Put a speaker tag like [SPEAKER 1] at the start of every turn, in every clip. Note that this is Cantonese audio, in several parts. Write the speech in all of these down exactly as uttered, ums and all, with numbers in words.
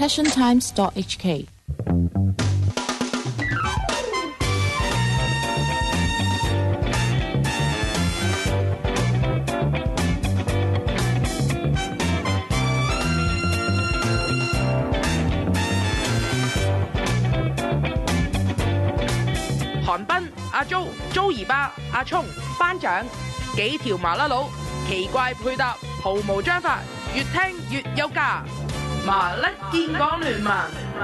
[SPEAKER 1] passion times dot h k。
[SPEAKER 2] 韓賓、阿 Jo、Jo 姨爸、阿聰、班長，幾條麻甩佬，奇怪配搭，毫無章法，越聽越有價。麻甩建港聯盟。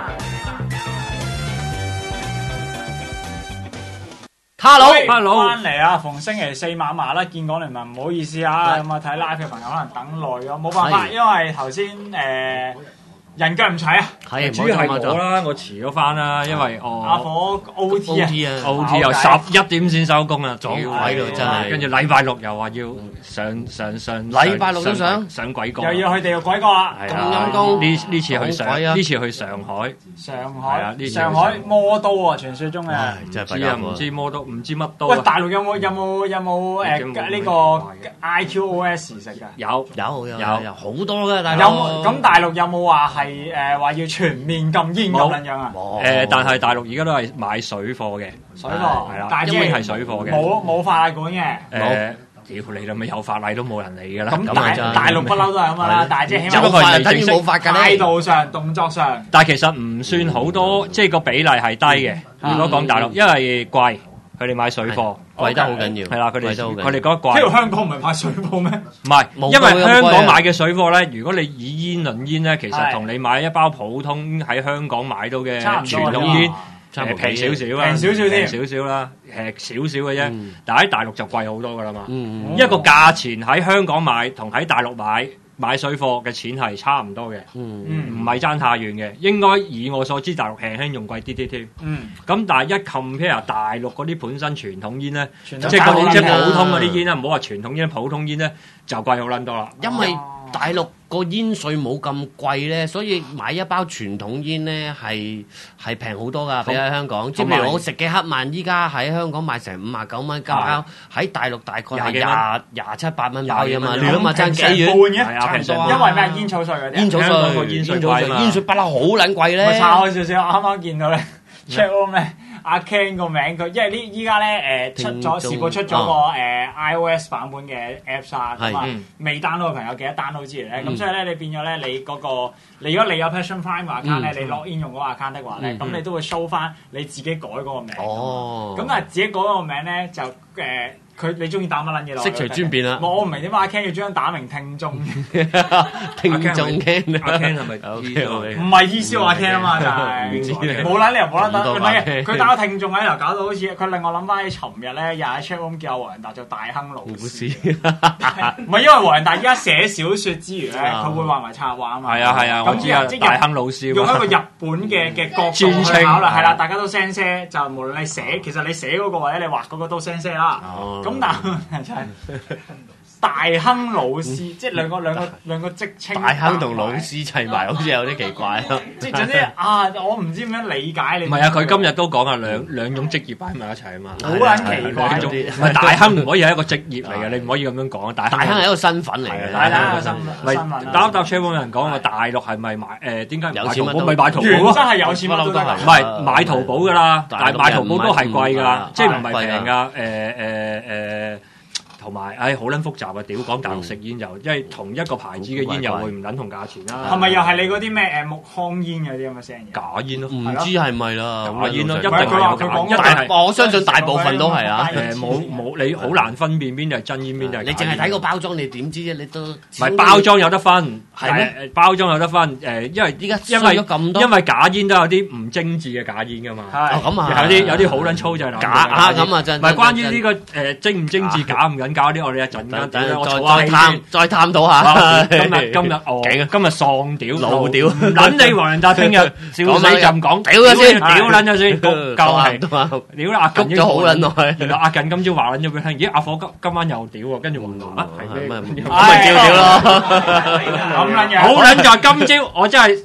[SPEAKER 3] Hello，Hello， 翻嚟啊！逢星期四晚麻甩建港聯盟，唔好意思啊，咁啊睇 live 嘅朋友可能等耐咗，冇辦法，因為頭先誒。人腳唔齊啊！
[SPEAKER 4] 係主要係我啦，我遲咗翻啦，因為我
[SPEAKER 3] 阿火 O T 啊
[SPEAKER 4] ，O T 又十一點先收工啊，撞鬼咯真係。跟住禮拜六又話要上上上，
[SPEAKER 5] 禮拜六都上
[SPEAKER 4] 上鬼國，
[SPEAKER 3] 又要去地獄鬼國啦！
[SPEAKER 5] 咁陰功
[SPEAKER 4] 呢呢次去上，呢次去上海，
[SPEAKER 3] 上海上海魔都啊，傳説中嘅，
[SPEAKER 4] 唔知啊唔知魔都唔知乜都。
[SPEAKER 3] 喂，大陸有冇有冇有冇誒呢個 I Q O S 食㗎？
[SPEAKER 4] 有
[SPEAKER 5] 有有
[SPEAKER 4] 有
[SPEAKER 5] 有好多㗎，大陸。
[SPEAKER 3] 有咁大陸有冇話係？係誒話要全面禁煙咁樣樣啊！
[SPEAKER 4] 誒，但係大陸而家都係買水貨嘅，
[SPEAKER 3] 水貨
[SPEAKER 4] 係啦，因為係水貨嘅，
[SPEAKER 3] 冇冇法例管嘅。
[SPEAKER 4] 誒，屌你啦，咪有法例都冇人理㗎啦。
[SPEAKER 3] 咁大大陸不嬲都係咁㗎啦，但係即係起碼
[SPEAKER 4] 有法等於
[SPEAKER 5] 冇法㗎
[SPEAKER 3] 態度上、動作上。
[SPEAKER 4] 但係其實唔算好多，即係個比例係低嘅。如果講大陸，因為貴。佢哋買水貨
[SPEAKER 5] 貴得好緊要，
[SPEAKER 4] 係啦，佢哋佢哋覺得貴。
[SPEAKER 3] 呢度香港唔係買水貨咩？
[SPEAKER 4] 唔係，因為香港買嘅水貨咧，如果你以煙論煙咧，其實同你買一包普通喺香港買到嘅傳統煙誒平少少啦，
[SPEAKER 3] 平少少添，
[SPEAKER 4] 少少啦，誒少少嘅啫。但係喺大陸就貴好多噶啦嘛。一個價錢喺香港買同喺大陸買。買水貨嘅錢係差唔多嘅，唔係爭太遠嘅。應該以我所知，大陸輕輕用貴啲啲添。咁、嗯、但係一 compare 大陸嗰啲本身傳統煙咧，即係嗰啲即係普通嗰啲煙啦，唔好話傳統煙，普通煙咧就貴好撚多啦。
[SPEAKER 5] 因為大陸個煙稅冇咁貴咧，所以買一包傳統煙咧係係平好多㗎，比喺香港。即係譬如我食嘅黑曼，依家喺香港賣成五十九蚊一包，喺大陸大概係廿廿七八蚊包啫嘛。你諗下爭幾遠？
[SPEAKER 3] 係啊，因為咩煙草稅嗰啲，
[SPEAKER 5] 煙草稅、
[SPEAKER 3] 煙
[SPEAKER 5] 稅貴嘛，煙稅不嬲好撚貴咧。
[SPEAKER 3] 我抄開少少，啱啱見到咧 check room 咧。阿 Ken 個名佢，因為呢依家咧誒出咗，試過出咗個誒 iOS 版本嘅 Apps 啊，咁啊未 download 嘅朋友記得 download之餘咧，咁所以咧你變咗咧你嗰個，你如果你有 Passion Prime account 咧，你 login 用嗰個 account 的話咧，咁你都會 show 翻你自己改嗰個名。哦，咁但係自己改嗰個名咧就誒。佢你中意打乜撚嘢落？
[SPEAKER 5] 悉隨尊便啦！
[SPEAKER 3] 我唔明點解阿 Ken 要將打明聽眾，
[SPEAKER 5] 聽眾 Ken
[SPEAKER 4] 阿 Ken 係咪
[SPEAKER 3] 唔係意思話 Ken 啊嘛？就係冇撚理由冇撚得，唔係嘅。佢打個聽眾喺度搞到好似佢令我諗翻起尋日咧，又喺 chat room 叫黃仁達做大亨老師。唔係因為黃仁達依家寫小説之餘咧，佢會畫埋插畫啊嘛。
[SPEAKER 4] 係啊係啊，我知啊，大亨老師
[SPEAKER 3] 用一個日本嘅嘅角度去考啦，係啦，大家都 sensei 就無論你寫，其實你寫嗰個或者你畫嗰個都 sensei 啦。咁但係就係大亨老師，即係兩個兩個兩個職稱。
[SPEAKER 5] 大亨同老師砌埋，好似有啲奇怪咯。
[SPEAKER 3] 即係總之啊，我唔知點樣理解你。
[SPEAKER 4] 唔係啊，佢今日都講啊，兩兩種職業擺埋一齊啊嘛。
[SPEAKER 3] 好撚奇怪啲。
[SPEAKER 4] 唔係大亨唔可以係一個職業嚟嘅，你唔可以咁樣講。大
[SPEAKER 5] 大亨係一個身份嚟嘅，
[SPEAKER 3] 大亨係一個身身份。
[SPEAKER 4] 搭搭車有人講話大陸係咪買誒？點解
[SPEAKER 5] 有錢乜都
[SPEAKER 4] 咪買淘寶？
[SPEAKER 3] 真係有錢乜都得。
[SPEAKER 4] 唔係買淘寶㗎啦，但係買淘寶都係貴㗎，即係唔係平㗎？誒誒誒。同埋，唉，好撚複雜啊！屌講大陸食煙又，因為同一個牌子嘅煙又會唔撚同價錢啦。
[SPEAKER 3] 係咪又係你嗰啲咩誒木糠煙嗰啲咁嘅聲嘢？
[SPEAKER 4] 假煙咯，
[SPEAKER 5] 唔知係咪啦？
[SPEAKER 4] 假煙咯，一定
[SPEAKER 3] 係有假煙。
[SPEAKER 4] 一定係，
[SPEAKER 5] 我相信大部分都係啊。
[SPEAKER 4] 誒冇冇，你好難分辨邊就係真煙，邊就係假煙。
[SPEAKER 5] 你淨係睇個包裝，你點知啫？你都唔
[SPEAKER 4] 係包裝有得分，
[SPEAKER 5] 係咩？
[SPEAKER 4] 包裝有得分。誒，因為
[SPEAKER 5] 依家
[SPEAKER 4] 因為
[SPEAKER 5] 咁多，
[SPEAKER 4] 因為假煙都有啲唔精緻嘅假煙㗎嘛。
[SPEAKER 3] 係
[SPEAKER 5] 咁啊，
[SPEAKER 4] 有啲有啲好撚粗製濫造。
[SPEAKER 5] 假啊咁啊真。
[SPEAKER 4] 唔係關於呢個誒精唔精緻、假唔緊假啲，我哋一陣。
[SPEAKER 5] 等再再探再探討下。
[SPEAKER 4] 今日今日哦，今日喪屌
[SPEAKER 5] 老屌，
[SPEAKER 4] 撚你黃仁達聽日笑死就唔講，
[SPEAKER 5] 屌咗先，
[SPEAKER 4] 屌撚咗先，夠係，屌啦阿近
[SPEAKER 5] 谷咗好撚耐。
[SPEAKER 4] 原來阿近今朝話撚咗俾佢聽，咦阿火今今晚又屌喎，跟住話啊係咩？
[SPEAKER 5] 咁咪照屌咯，
[SPEAKER 3] 咁撚樣，
[SPEAKER 4] 好撚在今朝我真係。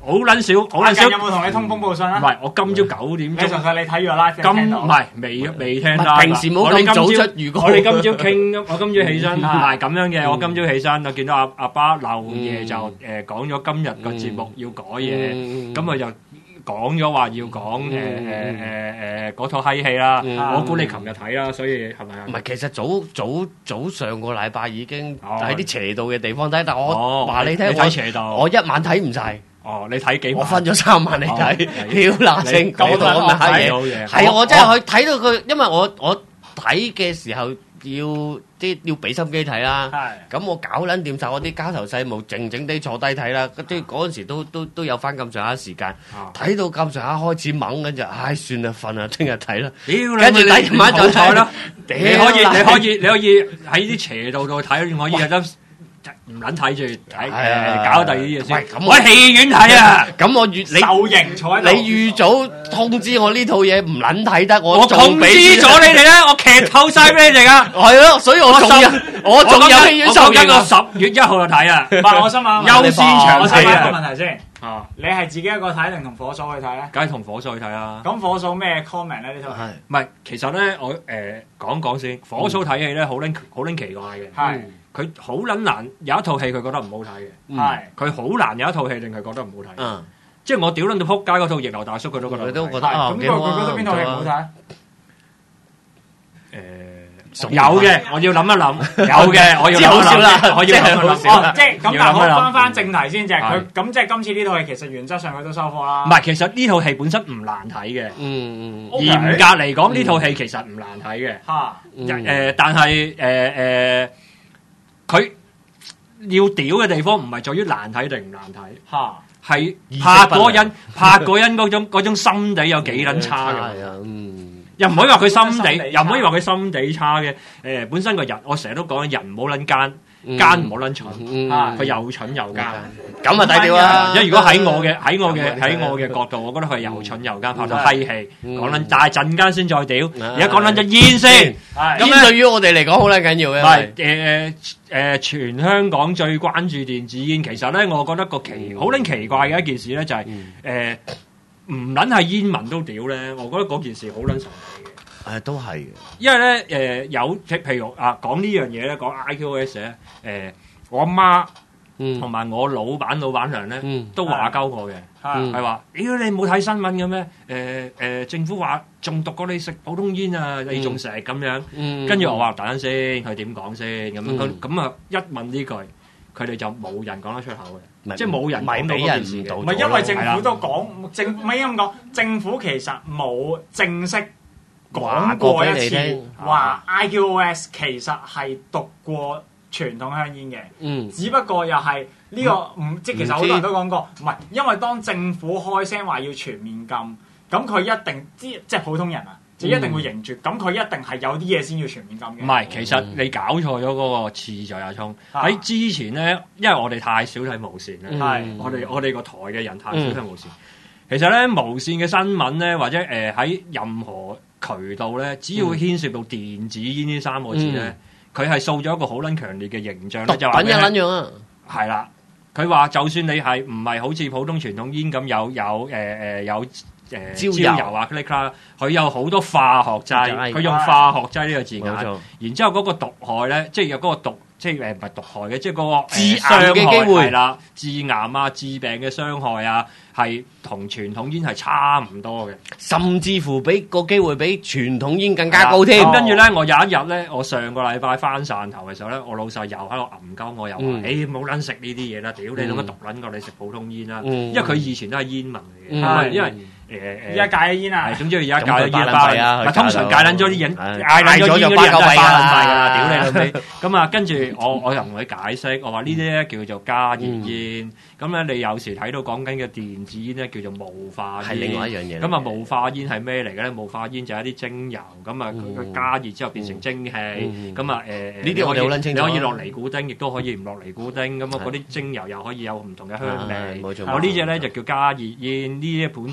[SPEAKER 4] 好撚少，好撚少。
[SPEAKER 3] 有冇同你通風報信啊？
[SPEAKER 4] 唔係，我今朝九點鐘。
[SPEAKER 3] 你純粹你睇完 live
[SPEAKER 4] 今唔係未未聽啦。
[SPEAKER 5] 平時冇咁早出預告。
[SPEAKER 4] 我哋今朝傾，我今朝起身唔係咁樣嘅。我今朝起身，我見到阿阿爸漏夜就誒講咗今日個節目要改嘢，咁佢就講咗話要講誒誒誒誒嗰套閪戲啦。我估你琴日睇啦，所以係咪啊？
[SPEAKER 5] 唔係，其實早早早上個禮拜已經喺啲斜道嘅地方睇，但我話你聽，
[SPEAKER 4] 睇斜道，
[SPEAKER 5] 我一晚睇唔晒。
[SPEAKER 4] 哦，你睇幾晚？
[SPEAKER 5] 我分咗三晚嚟睇，屌嗱聲講到咁閪嘢，係啊！我真係去睇到佢，因為我我睇嘅時候要啲要俾心機睇啦。係咁，我搞撚掂晒我啲家頭細務，靜靜地坐低睇啦。跟住嗰陣時都都都有翻咁上下時間，睇到咁上下開始懵緊就，唉算啦，瞓啦，聽日睇啦。跟住睇晚就睇啦。
[SPEAKER 4] 你可以你可以你可以喺啲斜道度睇，可以有得。唔撚睇住睇，搞第二啲嘢先。我喺戲院睇啊！
[SPEAKER 5] 咁我預你
[SPEAKER 3] 受刑坐喺度，
[SPEAKER 5] 你預早通知我呢套嘢唔撚睇得，我
[SPEAKER 4] 我通知咗你哋啦，我劇透晒俾你哋噶。
[SPEAKER 5] 係咯，所以我仲有我仲有戲院受刑。
[SPEAKER 4] 我十月一號就睇啊！
[SPEAKER 3] 唔係，我心諗
[SPEAKER 4] 優先場睇啊！
[SPEAKER 3] 我問題先，啊，你係自己一個睇定同火嫂去睇咧？
[SPEAKER 4] 梗係同火嫂去睇啦。
[SPEAKER 3] 咁火嫂咩 comment 咧？呢套係
[SPEAKER 4] 唔係？其實咧，我誒講講先，火嫂睇戲咧好撚好撚奇怪嘅。係。佢好撚難有一套戲佢覺得唔好睇嘅，係佢好難有一套戲令佢覺得唔好睇。嗯，即係我屌撚到撲街嗰套《逆流大叔》，佢都覺得。佢都覺得啊，咁佢佢覺得邊套戲唔好睇？誒，有嘅，我要諗一諗。有嘅，我要諗一諗。我要諗一諗。
[SPEAKER 3] 哦，即係咁，但係我翻翻正題先，就係佢咁，即係今次呢套戲其實原則上佢都收貨啦。
[SPEAKER 4] 唔係，其實呢套戲本身唔難睇嘅。嗯嗯。嚴格嚟講，呢套戲其實唔難睇嘅。嚇。誒，但係誒誒。佢要屌嘅地方唔係在於難睇定唔難睇，嚇係拍嗰人拍嗰人嗰種嗰種心地有幾撚差嘅，嗯，又唔可以話佢心地，又唔可以話佢心地差嘅，誒本身個人，我成日都講人唔好撚奸。奸唔好撚蠢，佢又蠢又奸，
[SPEAKER 5] 咁啊抵屌啦！
[SPEAKER 4] 因為如果喺我嘅喺我嘅喺我嘅角度，我覺得佢又蠢又奸，拍到閪氣，講撚，但係陣間先再屌，而家講撚隻煙先，
[SPEAKER 5] 煙對於我哋嚟講好撚緊要嘅。
[SPEAKER 4] 唔係誒誒，全香港最關注電子煙，其實咧，我覺得個奇好撚奇怪嘅一件事咧，就係誒唔撚係煙民都屌咧，我覺得嗰件事好撚神奇嘅。
[SPEAKER 5] 誒都係嘅，
[SPEAKER 4] 因為咧誒有即譬如啊講呢樣嘢咧，講 I Q O S 咧誒，我阿媽同埋我老闆老闆娘咧都話鳩我嘅，係話：屌你冇睇新聞嘅咩？誒誒政府話仲毒過你食普通煙啊，你仲食咁樣。跟住我話等陣先，佢點講先咁樣？佢咁啊一問呢句，佢哋就冇人講得出口嘅，即係冇人講到嗰件事嘅。
[SPEAKER 3] 唔係因為政府都講政，唔係咁講，政府其實冇正式講過一次話 I Q O S 其實係毒過傳統香煙嘅，嗯，只不過又係呢個唔即係其實好多人都講過，唔係因為當政府開聲話要全面禁，咁佢一定即係普通人啊，就一定會認住，咁佢一定係有啲嘢先要全面禁嘅。
[SPEAKER 4] 唔係，其實你搞錯咗嗰個次序啊，聰喺之前咧，因為我哋太少睇無線啦，係我哋我哋個台嘅人太少睇無線。其實咧無線嘅新聞咧，或者誒喺任何渠道咧，只要牽涉到電子煙呢三個字咧，佢係塑咗一個好撚強烈嘅形象咧，就話咩？
[SPEAKER 5] 品一撚樣啊！
[SPEAKER 4] 係啦，佢話就算你係唔係好似普通傳統煙咁有有誒誒有誒焦油啊 click 啦，佢有好多化學劑，佢用化學劑呢個字眼，然之後嗰個毒害咧，即係有嗰個毒。即係誒唔係毒害嘅，即係嗰個
[SPEAKER 5] 致癌嘅機會係啦，
[SPEAKER 4] 致癌啊、致病嘅傷害啊，係同傳統煙係差唔多嘅，
[SPEAKER 5] 甚至乎比個機會比傳統煙更加高添。
[SPEAKER 4] 跟住咧，我有一日咧，我上個禮拜翻汕頭嘅時候咧，我老細又喺度揞鳩我，又話：誒冇撚食呢啲嘢啦，屌你做乜毒撚過你食普通煙啦？因為佢以前都係煙民嚟嘅，因為。誒誒，而家戒咗煙啊！總之而家戒咗煙啊！通常戒撚咗啲人，戒撚咗煙嗰啲人都係巴撚曬㗎啦！屌你老味！咁啊，跟住我我又同佢解釋，我話呢啲咧叫做加熱煙。咁咧，你有時睇到講緊嘅電子煙咧，叫做霧化煙。係另外一樣嘢。咁啊，霧化煙係咩嚟嘅咧？霧化煙就係一啲精油，咁啊佢佢加熱之後變成蒸汽。咁啊誒，呢啲我哋好撚清楚。你可以落尼古丁，亦都可以唔落尼古丁。咁啊，嗰啲精油又可以有唔同嘅香味。冇錯。我呢隻咧就叫加熱煙，呢啲本身其實。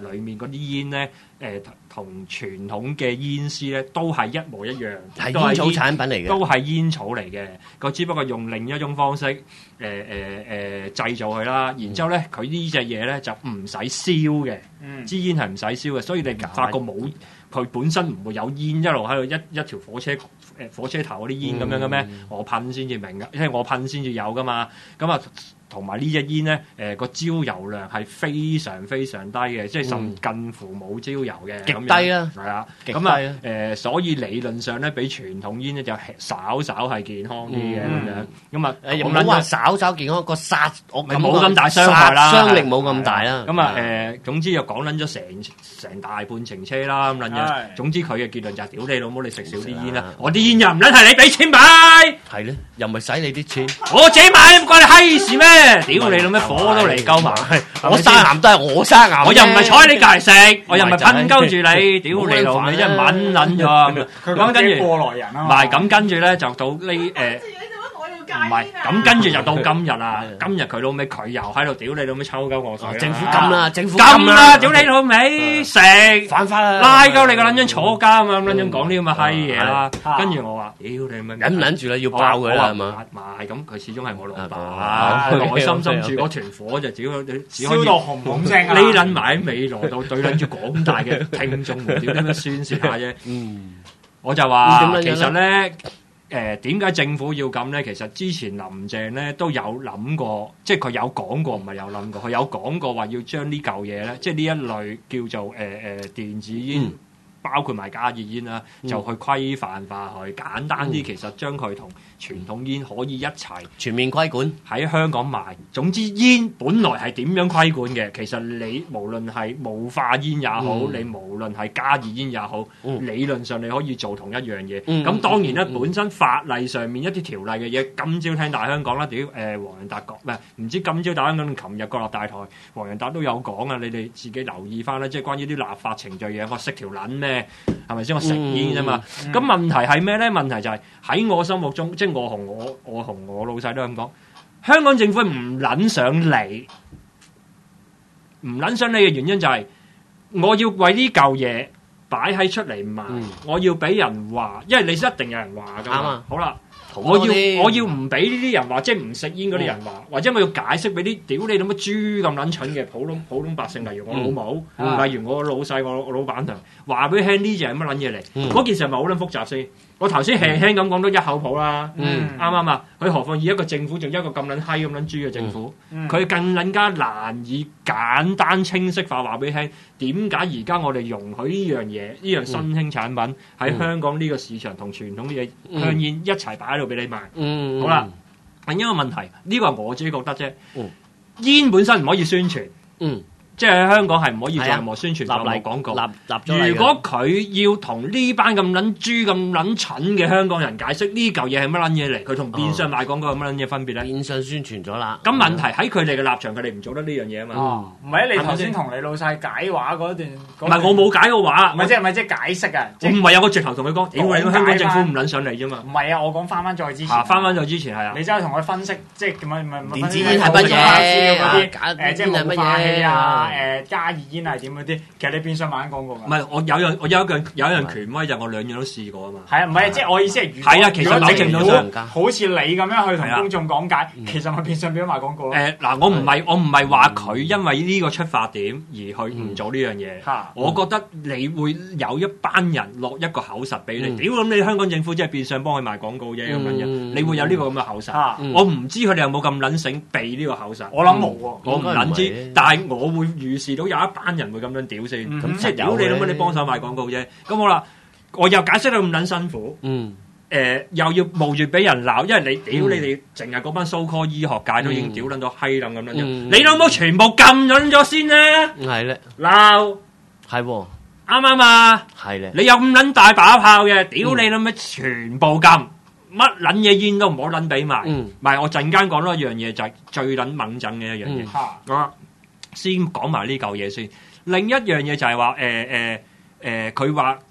[SPEAKER 4] 裡面嗰啲煙咧，誒同傳統嘅煙絲咧都係一模一樣，
[SPEAKER 5] 係煙草產品嚟嘅，
[SPEAKER 4] 都係煙草嚟嘅。佢只不過用另一種方式誒誒誒製造佢啦。然之後咧，佢呢隻嘢咧就唔使燒嘅，支煙係唔使燒嘅，所以你發覺冇佢本身唔會有煙一路喺度一一條火車誒火車頭嗰啲煙咁樣嘅咩？我噴先至明㗎，因為我噴先至有噶嘛。咁啊。同埋呢隻煙咧，誒、呃、個焦油量係非常非常低嘅，即係甚近乎冇焦油嘅，
[SPEAKER 5] 極低啦，
[SPEAKER 4] 係啊，咁啊誒，所以理論上咧，比傳統煙咧就稍稍係健康啲嘅咁樣，咁啊
[SPEAKER 5] 誒唔好話稍稍健康，個殺我
[SPEAKER 4] 冇咁大傷害啦，
[SPEAKER 5] 傷力冇咁大啦。
[SPEAKER 4] 咁啊誒，總之又講撚咗成成大半程車啦咁撚樣，總之佢嘅結論就係屌你老母，你食少啲煙啦，我啲煙又唔撚係你俾錢買，
[SPEAKER 5] 係咧，又唔係使你啲錢，
[SPEAKER 4] 我自己買關你閪事咩？屌你老咩火都嚟鳩埋，
[SPEAKER 5] 我生癌都係我生癌，
[SPEAKER 4] 我又唔係坐喺你隔離食，我又唔係噴鳩住你，屌你老味真係撚撚咗。咁跟住
[SPEAKER 3] 過來人啊，
[SPEAKER 4] 唔係咁跟住咧就到呢誒。唔係，咁跟住就到今日啦。今日佢老尾佢又喺度屌你老尾抽鳩我水。
[SPEAKER 5] 政府禁啦，政府
[SPEAKER 4] 禁啦，屌你老尾食
[SPEAKER 5] 犯法啦，
[SPEAKER 4] 拉鳩你個撚樣坐監啊咁撚樣講啲咁嘅閪嘢啦。跟住我話：屌你咪
[SPEAKER 5] 忍唔忍住啦，要爆佢啦係嘛？
[SPEAKER 4] 唔係咁，佢始終係我老闆，內心深處嗰團火就只可只可以
[SPEAKER 3] 燒到紅紅聲啊！
[SPEAKER 4] 匿撚埋喺尾羅度，對撚住廣大嘅聽眾們點樣宣泄下啫。嗯，我就話其實咧。誒點解政府要咁咧？其實之前林鄭咧都有諗過，即係佢有講過，唔係有諗過，佢有講過話要將呢嚿嘢咧，即係呢一類叫做誒誒、呃、電子煙，嗯、包括埋加熱煙啦，嗯、就去規範化佢，簡單啲，嗯、其實將佢同傳統煙可以一齊
[SPEAKER 5] 全面規管
[SPEAKER 4] 喺香港賣。總之煙本來係點樣規管嘅，其實你無論係霧化煙也好，嗯、你無論係加熱煙也好，嗯、理論上你可以做同一樣嘢。咁、嗯、當然咧，嗯、本身法例上面一啲條例嘅嘢，今朝聽大香港啦，屌誒黃仁達講，唔係唔知今朝大香港，琴日國立大台黃仁達都有講啊，你哋自己留意翻啦，即係關於啲立法程序嘢，我識條撚咩？係咪先？我食煙啫嘛。咁、嗯嗯、問題係咩咧？問題就係喺我心目中，即係我同我我同我老細都咁講，香港政府唔撚想理，唔撚想理嘅原因就係、是、我要為呢嚿嘢擺喺出嚟賣，嗯、我要俾人話，因為你一定有人話㗎嘛。啱啊。好啦。我要我要唔俾呢啲人話，即係唔食煙嗰啲人話，嗯、或者我要解釋俾啲屌你咁嘅豬咁撚蠢嘅普通普通百姓，例如我老母，嗯、例如我老細、我我老闆娘，話俾佢聽呢隻係乜撚嘢嚟？嗰、嗯、件事係咪好撚複雜先？我頭先輕輕咁講都一口泡啦，啱啱啊？佢何況以一個政府，仲一個咁撚閪咁撚豬嘅政府，佢、嗯、更撚加難以簡單清晰化話俾你聽，點解而家我哋容許呢樣嘢、呢樣新興產品喺、嗯、香港呢個市場同傳統嘅香煙一齊擺喺度俾你賣？嗯、好啦，另一個問題，呢、呢個係我自己覺得啫。嗯、煙本身唔可以宣傳。嗯即係喺香港係唔可以做任何宣傳、任何廣告。如果佢要同呢班咁撚豬、咁撚蠢嘅香港人解釋呢嚿嘢係乜撚嘢嚟，佢同變相賣廣告有乜撚嘢分別咧？變相宣傳咗啦。咁問題喺佢哋嘅立場，佢哋唔做得呢樣嘢啊嘛。唔係你頭先同你老細解話嗰段，唔係我冇解過話，唔係即係唔係即係解釋啊？我唔係有個直頭同佢講，屌你香港政府唔撚上嚟啫嘛。唔係啊，我講翻翻再之前。翻翻再之前係啊。你真係同佢分析，即係點樣？唔係電子煙係乜嘢？誒，即係霧化氣啊！誒加熱煙係點嗰啲，其實你變相買緊廣告㗎。唔係我有樣我有一樣有一樣權威就我兩樣都試過啊嘛。係啊，唔係即係我意思係，係啊，其實扭正咗上，好似你咁樣去同公眾講解，其實我變相變咗賣廣告咯。誒嗱，我唔係我唔係話佢因為呢個出發點而去唔做呢樣嘢。我覺得你會有一班人落一個口實俾你，屌咁你香港政府即係變相幫佢賣廣告啫咁樣，你會有呢個咁嘅口實。我唔知佢哋有冇咁撚醒避呢個口實。我諗冇喎，我唔撚知，但係我會預示到有一班人會咁樣屌先，咁即係屌你諗乜？你幫手賣廣告啫。咁好啦，我又解釋到咁撚辛苦，嗯，誒又要冒住俾人鬧，因為你屌你哋淨係嗰班 so call 醫學界都已經屌撚到閪撚咁樣樣，你老母全部禁撚咗先咧，係咧鬧，係喎，啱唔啱啊？係咧，你有咁撚大把炮嘅，屌你老母全部禁，乜撚嘢煙都唔好撚俾埋，唔係我陣間講多一樣嘢就係最撚猛憎嘅一樣嘢，我先講埋呢嚿嘢先。另一樣嘢就係話誒誒誒，佢話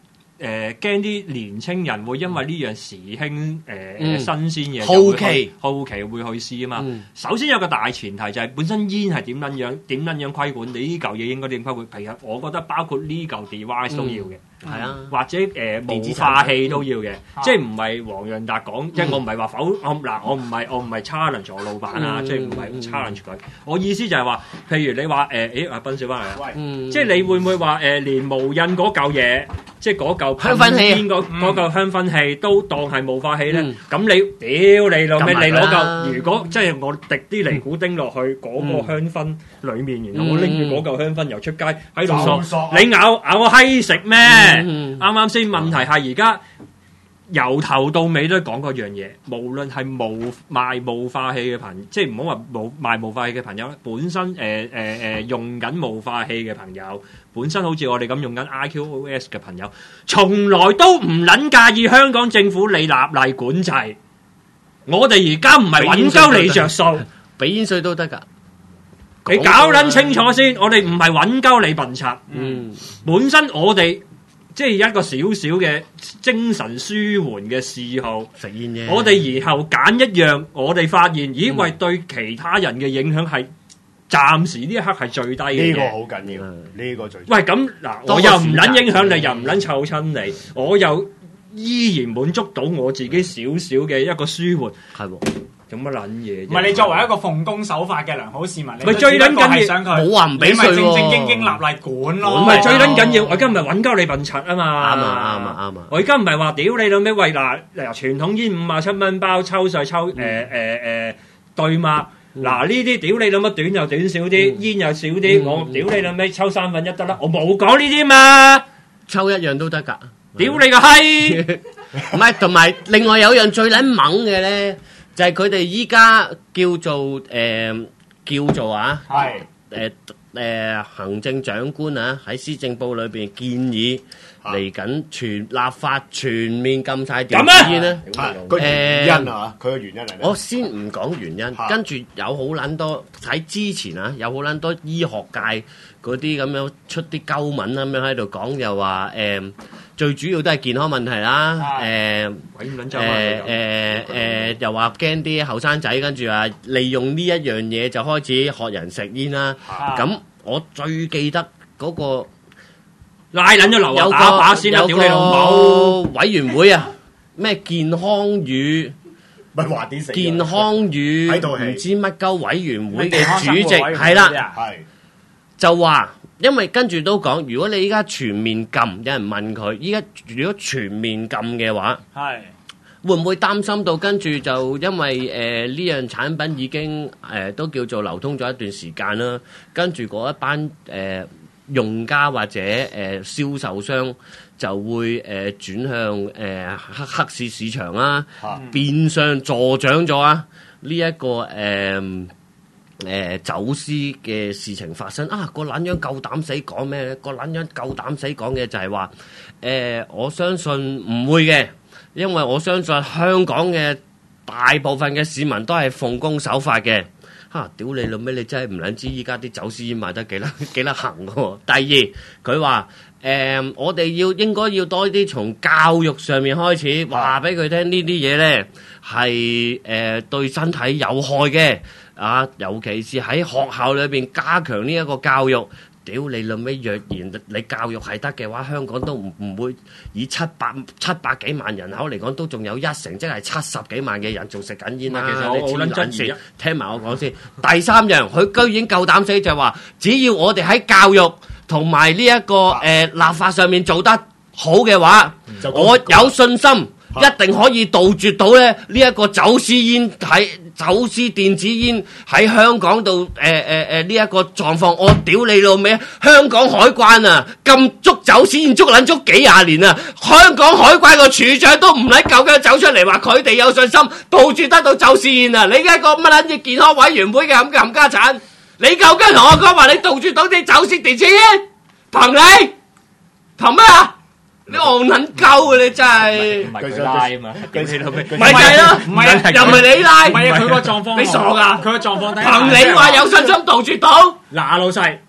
[SPEAKER 4] 誒驚啲年青人會因為呢樣時興誒、呃
[SPEAKER 5] 嗯、
[SPEAKER 4] 新鮮嘢，
[SPEAKER 5] 好奇
[SPEAKER 4] 好奇會去試啊嘛。
[SPEAKER 5] 嗯、
[SPEAKER 4] 首先有個大前提就係本身煙係點撚樣點撚樣規管，你呢嚿嘢應該點規管？其實我覺得包括呢嚿 device 都要嘅。
[SPEAKER 5] 係、嗯、啊，
[SPEAKER 4] 或者誒、呃、霧化器都要嘅，
[SPEAKER 3] 嗯、
[SPEAKER 4] 即係唔係黃潤達講，嗯、即係我唔係話否，我嗱我唔係我唔係 challenge 我老闆啊，嗯、即係唔係 challenge 佢。我意思就係話，譬如你話誒，誒阿斌少翻嚟啊，嗯、即係你會唔會話誒、呃、連無印嗰嚿嘢，即係嗰嚿
[SPEAKER 5] 香薰器，
[SPEAKER 4] 嗰嗰嚿香薰器都當係霧化器咧？咁、嗯、你屌你老味，你攞嚿，如果即係我滴啲尼古丁落去嗰、嗯、個香薰裡面，然後我拎住嗰嚿香薰又出街喺度索，你咬咬我閪食咩？啱啱先？問題係而家由頭到尾都講嗰樣嘢，無論係霧賣霧化器嘅朋友，即係唔好話霧賣霧化器嘅朋友咧，本身誒誒誒用緊霧化器嘅朋友，本身好似我哋咁用緊 I Q O S 嘅朋友，從來都唔撚介意香港政府你立例管制。我哋而家唔係揾鳩你着數，
[SPEAKER 5] 俾煙稅都得㗎。
[SPEAKER 4] 你搞撚清楚先，我哋唔係揾鳩你笨賊。嗯，本身我哋。即係一個少少嘅精神舒緩嘅嗜好，
[SPEAKER 5] 食煙啫。
[SPEAKER 4] 我哋然後揀一樣，我哋發現，咦？喂，對其他人嘅影響係暫時呢一刻係最低嘅。
[SPEAKER 6] 呢個好緊要，呢、嗯、個最。喂，
[SPEAKER 4] 咁嗱，我又唔撚影響你，又唔撚湊親你，我又依然滿足到我自己少少嘅一個舒緩。係喎。有乜撚嘢？唔
[SPEAKER 3] 係你作為一個奉公守法嘅良好市民，你
[SPEAKER 4] 咪最撚緊
[SPEAKER 3] 要
[SPEAKER 5] 冇話唔俾稅喎，
[SPEAKER 3] 正正經經立例管咯。
[SPEAKER 4] 唔係最撚緊要，我而家唔係揾鳩你笨柒啊嘛。
[SPEAKER 5] 啱啊啱啊啱啊！
[SPEAKER 4] 我而家唔係話屌你老味，喂嗱嗱傳統煙五十七蚊包抽稅抽誒誒誒對嘛？嗱呢啲屌你老乜短又短少啲，煙又少啲，我屌你老味抽三分一得啦，我冇講呢啲嘛，
[SPEAKER 5] 抽一樣都得㗎。
[SPEAKER 4] 屌你個閪！
[SPEAKER 5] 唔係同埋另外有樣最撚猛嘅咧。就係佢哋依家叫做誒、呃、叫做啊，係誒誒行政長官啊喺施政報裏邊建議嚟緊全立法全面禁晒電子煙咧。
[SPEAKER 6] 個原因啊，佢個原因係咩？
[SPEAKER 5] 我先唔講原因，跟住有好撚多喺之前啊，有好撚多醫學界嗰啲咁樣出啲鳩文咁樣喺度講，又話誒。最主要都係健康問題啦，誒誒誒誒，又話驚啲後生仔跟住啊，利用呢一樣嘢就開始學人食煙啦。咁我最記得嗰個
[SPEAKER 4] 拉撚咗流打靶先啦，屌你老母！
[SPEAKER 5] 委員會啊，咩健康與
[SPEAKER 6] 咪話啲死
[SPEAKER 5] 健康與唔知乜鳩委員會嘅主席係啦，就話。因為跟住都講，如果你依家全面禁，有人問佢，依家如果全面禁嘅話，係會唔會擔心到跟住就因為誒呢、呃、樣產品已經誒、呃、都叫做流通咗一段時間啦，跟住嗰一班誒、呃、用家或者誒、呃、銷售商就會誒、呃、轉向誒、呃、黑黑市市場啦，啊、變相助長咗啊呢一個誒。呃誒、呃、走私嘅事情發生啊！個撚樣夠膽死講咩咧？個撚樣夠膽死講嘅就係話誒，我相信唔會嘅，因為我相信香港嘅大部分嘅市民都係奉公守法嘅。嚇、啊！屌你老味，你真係唔撚知依家啲走私煙賣得幾得幾得行喎。第二，佢話誒，我哋要應該要多啲從教育上面開始話俾佢聽，呢啲嘢咧係誒對身體有害嘅。啊，尤其是喺學校裏邊加強呢一個教育，屌你老味！若然你教育係得嘅話，香港都唔唔會以七百七百幾萬人口嚟講，都仲有一成，即係七十幾萬嘅人仲食緊煙啦。其實我好撚質疑，聽埋我講先。第三樣，佢居然夠膽死就係話，只要我哋喺教育同埋呢一個誒、呃、立法上面做得好嘅話，我有信心。一定可以杜絕到咧呢一個走私煙喺走私電子煙喺香港度誒誒誒呢一個狀況。我屌你老味，香港海關啊禁捉走私煙捉撚足幾廿年啊！香港海關個處長都唔撚夠薑走出嚟話佢哋有信心杜絕得到走私煙啊！你而家個乜撚嘢健康委員會嘅咁嘅冚家產，你夠薑同我講話你杜絕到啲走私電子煙？憑你憑咩啊？你戇撚鳩啊！你真係
[SPEAKER 4] 唔係佢拉啊嘛，唔係
[SPEAKER 5] 咯，唔係又唔係你拉，
[SPEAKER 3] 唔係佢個狀況，
[SPEAKER 5] 你傻噶？
[SPEAKER 3] 佢個狀況睇，
[SPEAKER 5] 憑你話有信心杜絕到？
[SPEAKER 3] 嗱，老細，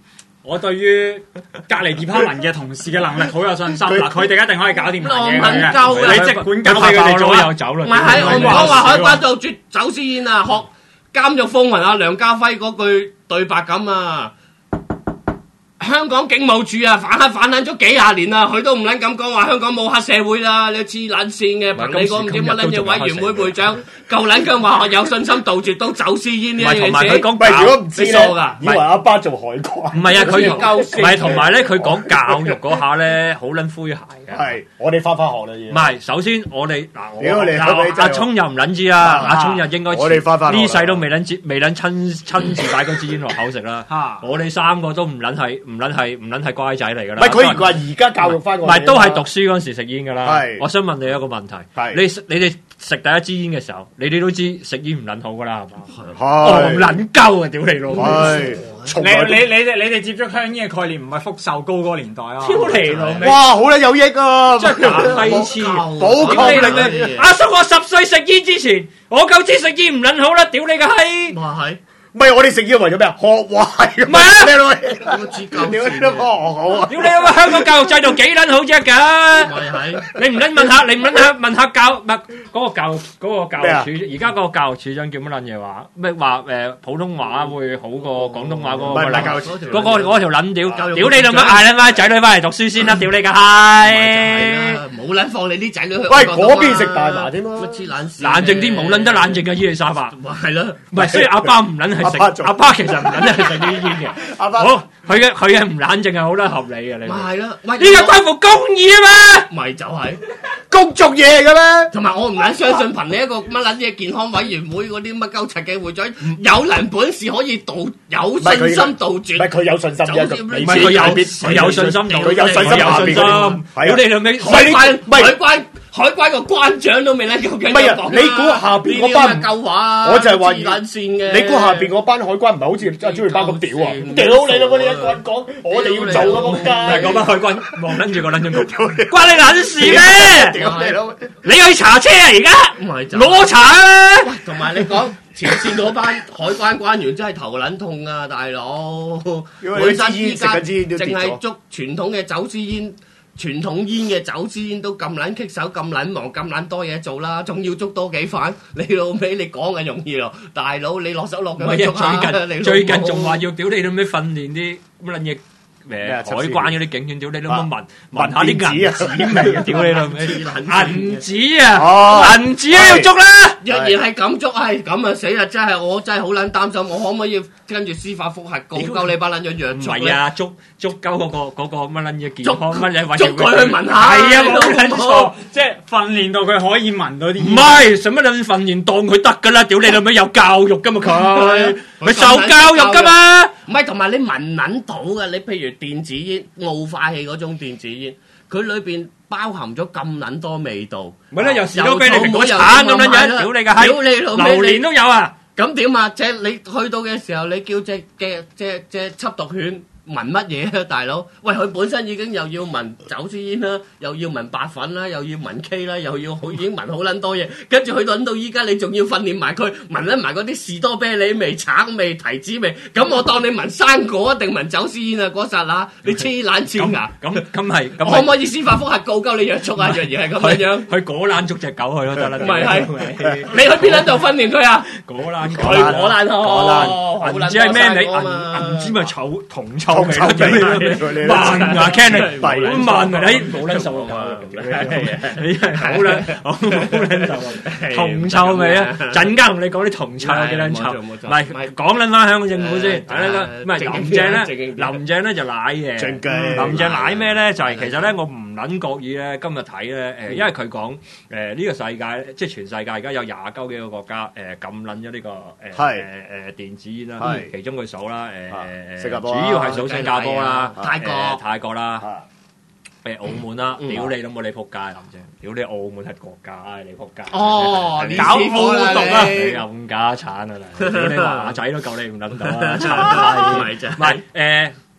[SPEAKER 3] 我對於隔離 department 嘅同事嘅能力好有信心。嗱，佢哋一定可以搞掂嘢嘅。你即管交俾佢哋做有走啦。
[SPEAKER 5] 唔係喺我唔講話海關杜絕走私煙啊，學監獄風雲啊，梁家輝嗰句對白咁啊。香港警務處啊，反黑反撚咗幾廿年啦，佢都唔撚咁講話香港冇黑社會啦，你黐撚線嘅，憑你講唔知乜撚嘢委員會會長，夠撚咁話有信心杜絕到走私煙呢樣嘢。
[SPEAKER 4] 同埋佢講，
[SPEAKER 6] 喂，如果唔知咧，以為阿爸做海關。
[SPEAKER 4] 唔係啊，佢唔係同埋咧，佢講教育嗰下咧，好撚詼諧嘅。
[SPEAKER 6] 係，我哋翻返學啦要。
[SPEAKER 4] 唔係，首先我哋嗱，
[SPEAKER 6] 我
[SPEAKER 4] 嗱阿聰又唔撚知啦，阿聰又應該
[SPEAKER 6] 我哋翻返
[SPEAKER 4] 呢世都未撚知，未撚親親自擺嗰支煙落口食啦。我哋三個都唔撚係，唔撚係，唔撚係乖仔嚟㗎啦。
[SPEAKER 6] 唔係佢話而家教育翻我。
[SPEAKER 4] 唔係都係讀書嗰陣時食煙㗎啦。
[SPEAKER 6] 係。
[SPEAKER 4] 我想問你一個問題。係。你你哋食第一支煙嘅時候，你哋都知食煙唔撚好㗎啦，係嘛？係。戇撚鳩啊！屌你老母！
[SPEAKER 6] 係。
[SPEAKER 3] 你你你哋你哋接觸香煙嘅概念唔係福壽高嗰個年代啊！
[SPEAKER 4] 屌你老味！
[SPEAKER 6] 哇，好啦，有益啊！
[SPEAKER 4] 真係假閪痴，
[SPEAKER 6] 保抗力啊！
[SPEAKER 4] 阿叔，我十歲食煙之前，我夠知食煙唔撚好啦！屌你個閪！
[SPEAKER 5] 哇係！
[SPEAKER 6] 唔係我哋食煙為咗咩啊？學壞。
[SPEAKER 4] 唔係啊！
[SPEAKER 6] 你老味，我知教。屌你都學好啊！
[SPEAKER 4] 屌你老味，香港教育制度幾撚好啫㗎？
[SPEAKER 5] 咪係！
[SPEAKER 4] 你唔撚問下，你唔撚下問下教唔係嗰個教嗰個教育處，而家嗰個教育處長叫乜撚嘢話？咩話誒普通話會好過廣東話嗰個？
[SPEAKER 6] 唔係教育處
[SPEAKER 4] 嗰個嗰條撚屌！屌你老味，嗌你媽仔女翻嚟讀書先啦！屌你個閪！
[SPEAKER 5] 冇撚放你啲仔女去。
[SPEAKER 6] 喂，嗰邊食大麻添啊！
[SPEAKER 5] 黐撚線！
[SPEAKER 4] 冷靜啲，冇撚得冷靜嘅伊麗莎白。
[SPEAKER 5] 咪係咯，
[SPEAKER 4] 唔係，所以阿爸唔撚係食，阿爸其實唔撚係食呢啲煙嘅。
[SPEAKER 6] 阿爸，
[SPEAKER 4] 好，佢嘅佢嘅唔冷靜係好得合理嘅。你
[SPEAKER 5] 咪係咯，呢
[SPEAKER 4] 個關乎公義啊嘛。
[SPEAKER 5] 咪就係
[SPEAKER 6] 公眾嘢嚟嘅咩？
[SPEAKER 5] 同埋我唔撚相信憑你一個乜撚嘢健康委員會嗰啲乜鳩柒嘅會長，有能本事可以杜有信心杜絕。
[SPEAKER 6] 唔係佢有信心嘅，
[SPEAKER 4] 唔係佢有佢有信心，
[SPEAKER 6] 佢有信心，
[SPEAKER 4] 有信心。屌你老味，
[SPEAKER 5] 海關海關海關個關長都未撚究竟有講啦。
[SPEAKER 6] 你估下邊嗰班
[SPEAKER 5] 鳩話？
[SPEAKER 6] 我就係話
[SPEAKER 5] 黐撚線嘅。
[SPEAKER 6] 你估下邊嗰班海關唔係好似阿朱元班咁屌啊？屌你老母！你一個人講，我哋要做啊！仆街！
[SPEAKER 4] 係嗰班海關望撚住個撚樣講，關你撚事咩？
[SPEAKER 6] 屌你老母！
[SPEAKER 4] 你去查車啊！而家
[SPEAKER 5] 唔係就
[SPEAKER 4] 我查啊！
[SPEAKER 5] 同埋你講前線嗰班海關關員真係頭撚痛啊，大佬！本身依家淨係捉傳統嘅走私煙。傳統煙嘅走私煙都咁撚棘手，咁撚忙，咁撚多嘢做啦，仲要捉多幾犯，你老味你講嘅容易咯，大佬你落手落腳捉下。
[SPEAKER 4] 最近最近仲話要屌你老味訓練啲乜撚嘢誒海關嗰啲警犬，屌你老母聞聞下啲銀紙味啊！屌你老味銀紙啊！銀紙都要捉啦！
[SPEAKER 5] 若然係咁捉，係咁啊死啦！真係我真係好撚擔心，我可唔可以跟住司法覆核告鳩你班撚樣養畜咧？
[SPEAKER 4] 唔係啊，捉捉鳩嗰個嗰個乜撚嘢健康乜嘢？
[SPEAKER 5] 捉佢去聞下。
[SPEAKER 3] 係啊，冇撚錯，即係訓練到佢可以聞到啲。
[SPEAKER 4] 唔係，使乜撚訓練當佢得㗎啦？屌你老味有教育㗎嘛佢，佢受教育㗎嘛。
[SPEAKER 5] 唔係，同埋你聞撚到嘅，你譬如電子煙、霧化器嗰種電子煙，佢裏邊包含咗咁撚多味道。
[SPEAKER 4] 咪咧，有士多啤梨、蘋果橙咁樣樣，屌你個閪！
[SPEAKER 5] 屌你老味，
[SPEAKER 4] 榴蓮都有啊！
[SPEAKER 5] 咁點啊？即係你去到嘅時候，你叫隻嘅隻隻緝毒犬聞乜嘢啊，大佬？喂，佢本身已經又要聞走私煙啦，又要聞白粉啦，又要聞 K 啦，又要好已經聞好撚多嘢，跟住去到到依家，你仲要訓練埋佢聞得埋嗰啲士多啤梨味、橙味、提子味，咁我當你聞生果定聞走私煙啊？嗰剎那你黐撚線啊！
[SPEAKER 4] 咁咁係，
[SPEAKER 5] 可唔可以司法覆核告鳩你養畜啊？若然係咁樣，
[SPEAKER 4] 去果欄捉隻狗去咯得啦。
[SPEAKER 5] 唔係係，你去邊撚度訓練佢啊？
[SPEAKER 4] 果欄，
[SPEAKER 5] 去果欄哦，
[SPEAKER 4] 銀紙係咩味？銀銀紙咪臭銅臭味咯。慢啊 Ken 你慢啊你冇撚受啊！你係好撚好撚受啊！銅臭味啊！陣間同你講啲銅臭有幾撚臭？唔係講撚翻香港政府先，唔係林鄭咧，林鄭咧就賴嘅。林鄭賴咩咧？就係其實咧，我唔撚覺意咧，今日睇咧誒，因為佢講誒呢個世界，即係全世界而家有廿九幾個國家誒禁撚咗呢個誒誒誒電子煙啦，其中佢數啦誒誒，主要係數新加坡啦、泰國、泰國啦、誒澳門啦，屌你都冇你撲街林鄭，屌你澳門係國家，你撲街
[SPEAKER 5] 哦，
[SPEAKER 4] 搞澳獨啊，你冚家產啊！屌你馬仔都夠你唔撚到啊！唔係誒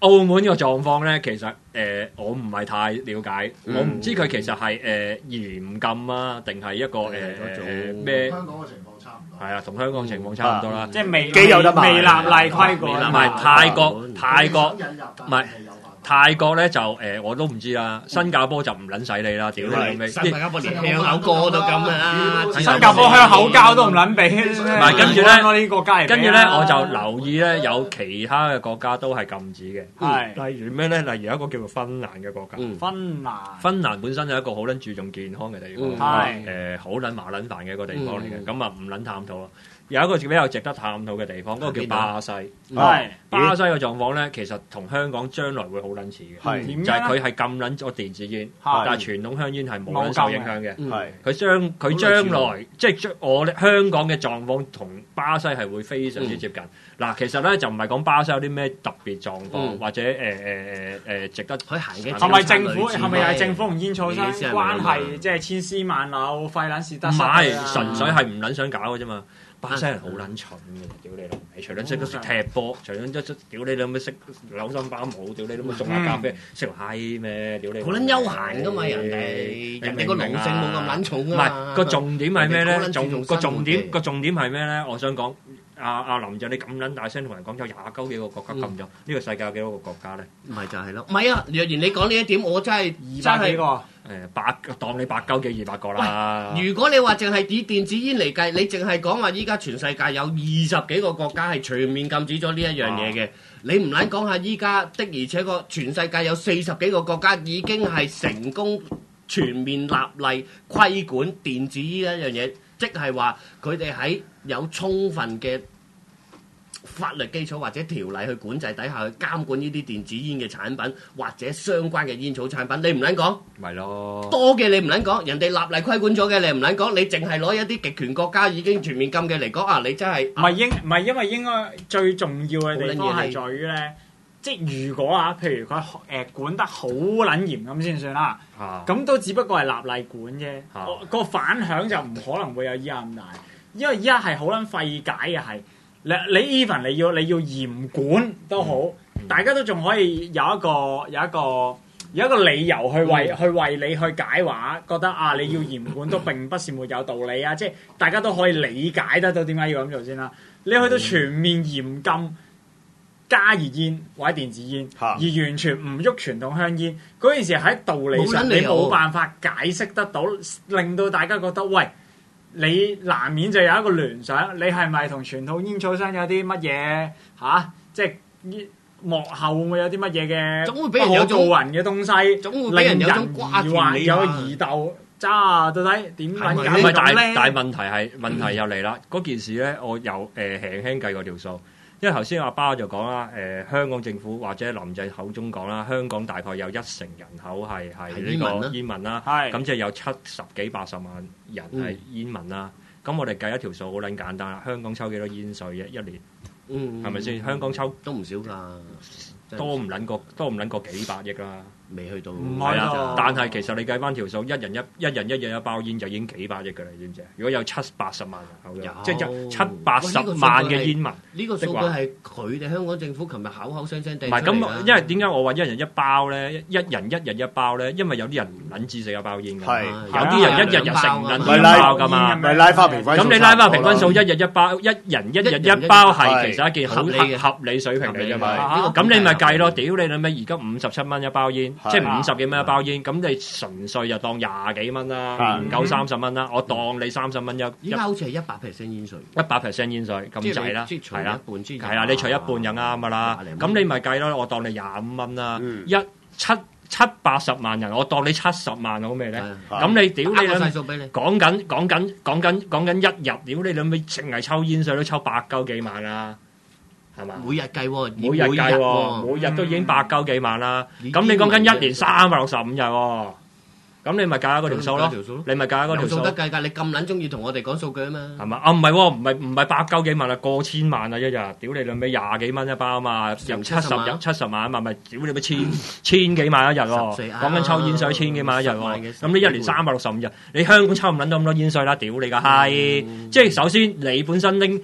[SPEAKER 4] 澳門個狀況咧，其實誒、呃、我唔係太了解，嗯、我唔知佢其實係誒、呃、嚴禁啊，定係一個誒咩？香港嘅情況差唔多。係啊，同香港情況差唔多啦，
[SPEAKER 3] 即係未
[SPEAKER 6] 幾有得賣，
[SPEAKER 3] 未立例規管，
[SPEAKER 4] 唔係泰國，泰國唔係。泰國咧就誒、呃、我都唔知啦，新加坡就唔撚使你啦，屌你老味！
[SPEAKER 5] 新加坡連香口歌都咁啦，
[SPEAKER 3] 新加坡香口膠都唔撚俾。唔
[SPEAKER 4] 係跟住咧，
[SPEAKER 3] 國家
[SPEAKER 4] 跟住咧我就留意咧，有其他嘅國家都係禁止嘅。係，例如咩咧？例如有一個叫做芬蘭嘅國家。嗯、芬蘭。芬蘭本身係一個好撚注重健康嘅地方，係誒好撚麻撚煩嘅一個地方嚟嘅，咁啊唔撚探討咯。有一個比較值得探討嘅地方，嗰、嗰個叫巴西。係巴西嘅狀況咧，其實同香港將來會好撚似嘅，就係佢係禁撚咗電子煙，但係傳統香煙係冇撚受影響嘅。係佢將佢將來即係將我哋香港嘅狀況同巴西係會非常之接近。嗱、嗯，其實咧就唔係講巴西有啲咩特別狀況，嗯、或者誒誒誒誒值得佢行嘅。
[SPEAKER 3] 係咪政府？係咪又係政府同煙草商關係？即係千絲萬縷，費撚事得。唔
[SPEAKER 4] 係，純粹係唔撚想搞嘅啫嘛。巴西人好撚蠢嘅，屌你老味！除咗識得識踢波，除咗一屌你老味識扭心巴舞，屌你老味送下咖啡，識閪咩？屌你！
[SPEAKER 5] 好撚休閒噶嘛，人哋人哋個奴性冇咁撚重啊嘛。
[SPEAKER 4] 唔係個重點係咩咧？重個重點個重點係咩咧？我想講阿阿林就你咁撚大聲同人講有廿九幾個國家禁咗，呢個世界有幾多個國家咧？
[SPEAKER 5] 唔係就係咯，唔係啊！若然你講呢一點，我真係
[SPEAKER 3] 二百幾個。
[SPEAKER 4] 誒百當你百鳩幾二百個啦。
[SPEAKER 5] 如果你話淨係以電子煙嚟計，你淨係講話依家全世界有二十幾個國家係全面禁止咗呢一樣嘢嘅，啊、你唔撚講下依家的而且確全世界有四十幾個國家已經係成功全面立例規管電子煙一樣嘢，即係話佢哋喺有充分嘅法律基礎或者條例去管制底下去監管呢啲電子煙嘅產品或者相關嘅煙草產品，你唔撚講？
[SPEAKER 4] 咪咯，
[SPEAKER 5] 多嘅你唔撚講，人哋立例規管咗嘅你唔撚講，你淨係攞一啲極權國家已經全面禁嘅嚟講啊！你真係
[SPEAKER 3] 唔係應唔係因為應該最重要嘅地方係在於咧，即係如果啊，譬如佢誒、呃、管得好撚嚴咁先算啦，咁、啊、都只不過係立例管啫，啊、個反響就唔可能會有依家咁大，因為依家係好撚費解嘅係。你你 even 你要你要嚴管都好，嗯、大家都仲可以有一個有一個有一個理由去為、嗯、去為你去解話，覺得啊你要嚴管都並不是沒有道理啊！即係大家都可以理解得到點解要咁做先啦。你去到全面嚴禁加熱煙或者電子煙，嗯、而完全唔喐傳統香煙嗰件事喺道理上你冇辦法解釋得到，令到大家覺得喂。你難免就有一個聯想，你係咪同傳統煙草商有啲乜嘢嚇？即係幕後會唔會有啲乜嘢嘅
[SPEAKER 5] 總會俾人有種
[SPEAKER 3] 不可告人嘅東西，
[SPEAKER 5] 總會俾人有種掛住你
[SPEAKER 3] 有疑竇。咋到底點解咁咧？
[SPEAKER 4] 但係但係問題係問題又嚟啦！嗰、嗯、件事咧，我又誒、呃、輕輕計過條數。因為頭先阿巴就講啦，誒、呃、香港政府或者林鄭口中講啦，香港大概有一成人口係係呢個煙民啦，咁即係有七十幾八十萬人係煙民啦。咁、嗯、我哋計一條數好撚簡單啦，香港抽幾多煙稅嘅一年？嗯，係咪先？香港抽
[SPEAKER 5] 都唔少㗎，
[SPEAKER 4] 多唔撚過多唔撚過幾百億啦。
[SPEAKER 5] 未去到，
[SPEAKER 3] 唔係啊！
[SPEAKER 4] 但係其實你計翻條數，一人一一人一日一包煙就已經幾百億㗎啦，知唔知啊？如果有七八十萬人口嘅，即係有七八十萬嘅煙民，
[SPEAKER 5] 呢個數據係佢哋香港政府琴日口口聲聲掟出嚟。唔係
[SPEAKER 4] 咁，因為點解我話一人一包咧？一人一日一包咧？因為有啲人唔撚止食一包煙㗎，係有啲人一日日食唔撚一包㗎嘛，
[SPEAKER 6] 咪拉翻平均。
[SPEAKER 4] 咁你拉翻平均數，一日一包，一人一日一包係其實一件好合合理水平嚟㗎嘛。咁你咪計咯，屌你諗咩？而家五十七蚊一包煙。即係五十幾蚊一包煙，咁你純粹就當廿幾蚊啦，唔夠三十蚊啦。我當你三十蚊一，
[SPEAKER 5] 依家好似係一百 percent 煙稅，
[SPEAKER 4] 一百 percent 煙稅咁滯啦，係啦，係啊，你除一半就啱噶啦。咁你咪計咯，我當你廿五蚊啦，一七七八十萬人，我當你七十萬好未咧？咁你屌你諗，講緊講緊講緊講緊一日，屌你諗咩？淨係抽煙稅都抽百鳩幾萬啦。係嘛？
[SPEAKER 5] 每日計喎，
[SPEAKER 4] 每日計喎，每日都已經百鳩幾萬啦。咁你講緊一年三百六十五日喎，咁你咪計下嗰條數咯。你咪計下嗰條數。
[SPEAKER 5] 數得計㗎，你咁撚中意同我哋講數據啊嘛。
[SPEAKER 4] 係嘛？啊唔係喎，唔係唔係百鳩幾萬啊，過千萬啊一日。屌你兩尾廿幾蚊一包啊嘛，由七十日七十萬啊嘛，咪屌你咪千千幾萬一日喎。講緊抽煙稅千幾萬一日喎。咁你一年三百六十五日，你香港抽唔撚到咁多煙稅啦？屌你個閪！即係首先你本身拎。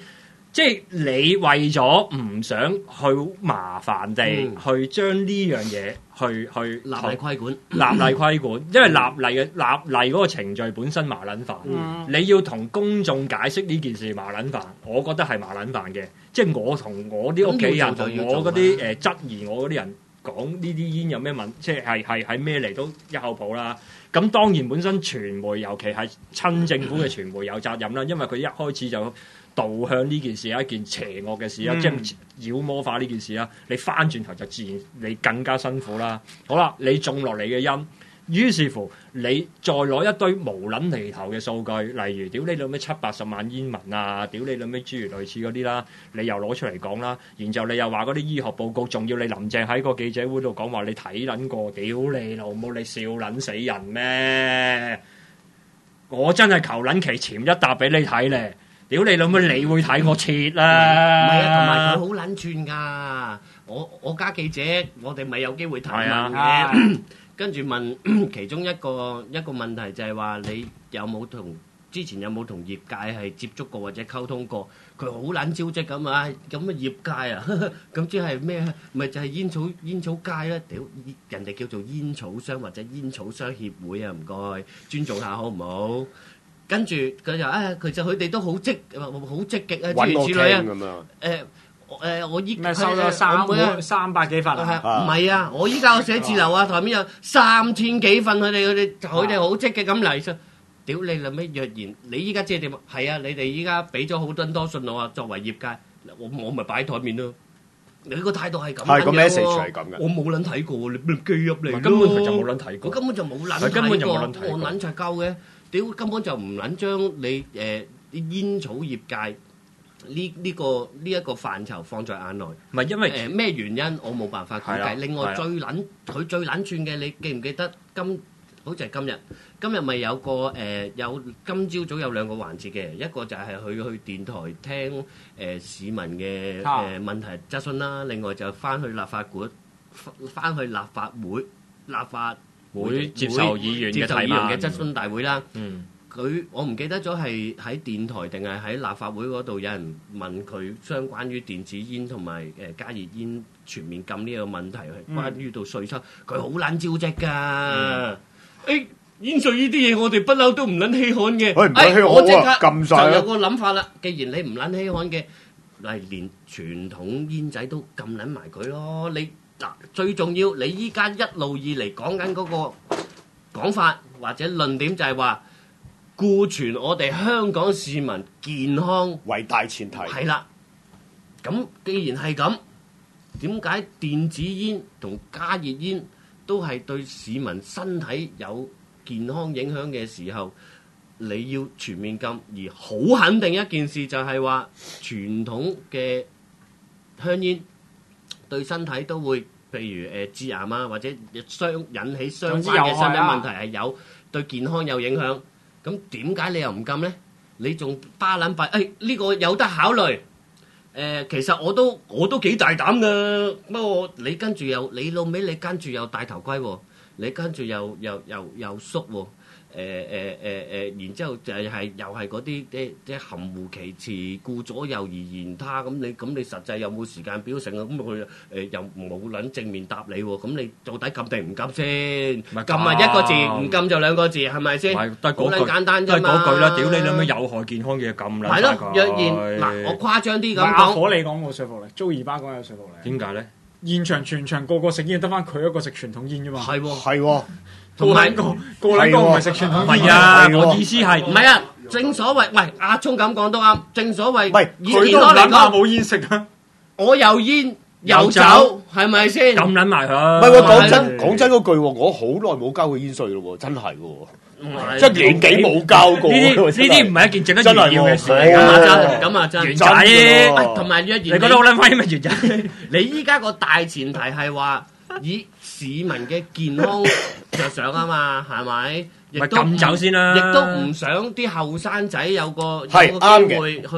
[SPEAKER 4] 即係你為咗唔想去麻煩地、嗯、去將呢樣嘢去去
[SPEAKER 5] 立例規管，
[SPEAKER 4] 立例規管，因為立例嘅立例嗰個程序本身麻撚煩，嗯、你要同公眾解釋呢件事麻撚煩，我覺得係麻撚煩嘅。即係我同我啲屋企人同我嗰啲誒質疑我嗰啲人講呢啲煙有咩問，即係係係係咩嚟都一口抱啦。咁當然本身傳媒，尤其係親政府嘅傳媒有責任啦，因為佢一開始就導向呢件事係一件邪惡嘅事啦，嗯、即係妖魔化呢件事啦。你翻轉頭就自然你更加辛苦啦。好啦，你種落嚟嘅因，於是乎你再攞一堆無撚厘頭嘅數據，例如屌你老味七八十萬煙民啊，屌你老味諸如類似嗰啲啦，你又攞出嚟講啦。然後你又話嗰啲醫學報告，仲要你林鄭喺個記者會度講話你睇撚過，屌你老母你笑撚死人咩？我真係求撚其潛一沓俾你睇咧。屌你老母，你會睇我切啦！
[SPEAKER 5] 唔係啊，同埋佢好撚串噶。我我家記者，我哋咪有機會提問嘅。啊、跟住問其中一個一個問題就係話，你有冇同之前有冇同業界係接觸過或者溝通過？佢好撚招積咁啊！咁嘅業界啊，咁即係咩？咪就係煙草煙草界啦！屌，人哋叫做煙草商或者煙草商協會啊！唔該，尊重下好唔好？跟住佢就啊，其實佢哋都好積好積極啊，諸如此類啊。誒誒，我依
[SPEAKER 3] 咩收咗三三百幾份啊？
[SPEAKER 5] 唔係啊，我依家個寫字樓啊，台面有三千幾份，佢哋佢哋佢哋好積極咁嚟。屌你諗咩？若然你依家即係點？係啊，你哋依家俾咗好多多信我啊，作為業界，我我咪擺喺台面咯。你個態度係咁樣嘅喎，係個 message 係咁嘅。我冇撚睇過，你咪寄入嚟咯。根本佢就冇撚睇過，我根本就冇撚睇過，我撚柒鳩嘅。屌根本就唔撚將你誒啲、呃、煙草業界呢呢、呢個呢一、呢個範疇放在眼內，
[SPEAKER 4] 唔係因為
[SPEAKER 5] 誒咩、呃、原因我冇辦法估計。另外最撚佢最撚串嘅，你記唔記得今好似係今日今日咪有個誒、呃、有今朝早有兩個環節嘅，一個就係去去電台聽誒、呃、市民嘅誒、呃、問題質詢啦，另外就翻去立法館翻去立法會立法。
[SPEAKER 4] 會接受議員嘅提問
[SPEAKER 5] 嘅質詢大會啦。
[SPEAKER 4] 嗯，
[SPEAKER 5] 佢我唔記得咗係喺電台定係喺立法會嗰度有人問佢相關於電子煙同埋誒加熱煙全面禁呢個問題，係、嗯、關於到稅收，佢好撚招積㗎。誒、嗯欸、煙稅呢啲嘢我哋不嬲都唔撚稀罕嘅。
[SPEAKER 6] 誒唔撚稀罕
[SPEAKER 5] 我即刻
[SPEAKER 6] 撳晒
[SPEAKER 5] 就有個諗法啦。既然你唔撚稀罕嘅，嚟連傳統煙仔都撳撚埋佢咯，你。嗱，最重要，你依家一路以嚟講緊嗰個講法或者論點就係話，顧全我哋香港市民健康
[SPEAKER 6] 為大前提。
[SPEAKER 5] 係啦，咁既然係咁，點解電子煙同加熱煙都係對市民身體有健康影響嘅時候，你要全面禁？而好肯定一件事就係話，傳統嘅香煙對身體都會，譬如誒致癌啊，或者相引起相關嘅身體問題係有對健康有影響。咁點解你又唔禁咧？你仲巴撚閉？誒呢個有得考慮。誒其實我都我都幾大膽㗎。不過你跟住又你老尾，你跟住又戴頭盔喎，你跟住又又又又縮喎。誒誒誒誒，然之後就係又係嗰啲即即含糊其辭、顧左右而言他，咁你咁你實際有冇時間表成啊？咁佢誒又冇撚正面答你喎，咁你到底禁定唔禁先？禁啊一個字，唔禁就兩個字，係咪先？好撚簡單啫嘛。都係嗰句啦，屌你諗咩有害健康嘅禁啦。係咯，若然嗱，我誇張啲咁講，
[SPEAKER 3] 阿火你講冇說服力，租二巴講有說服力。
[SPEAKER 4] 點解咧？
[SPEAKER 3] 現場全場個個食煙，得翻佢一個食傳統煙啫嘛。
[SPEAKER 5] 係喎，
[SPEAKER 6] 係喎。
[SPEAKER 3] 同埋個個兩個唔係食傳統，
[SPEAKER 4] 唔係啊！我意思係
[SPEAKER 5] 唔係啊？正所謂，喂，阿聰咁講都啱。正所謂，
[SPEAKER 3] 喂，佢都唔諗下冇煙食啊！
[SPEAKER 5] 我有煙有酒，係咪先？
[SPEAKER 4] 咁撚埋佢。
[SPEAKER 6] 唔係喎，講真講真嗰句喎，我好耐冇交過煙稅咯喎，真係喎，即係年幾冇交過。
[SPEAKER 4] 呢啲呢啲唔係一件值得炫耀嘅事。
[SPEAKER 5] 咁啊真，咁啊真。
[SPEAKER 4] 元仔，
[SPEAKER 5] 同埋若然，你
[SPEAKER 4] 覺得好撚威咩？元仔，
[SPEAKER 5] 你依家個大前提係話，以市民嘅健康着想啊嘛，係咪？亦都
[SPEAKER 4] 禁酒先啦，
[SPEAKER 5] 亦都唔想啲後生仔有個
[SPEAKER 6] 係
[SPEAKER 5] 有個機會去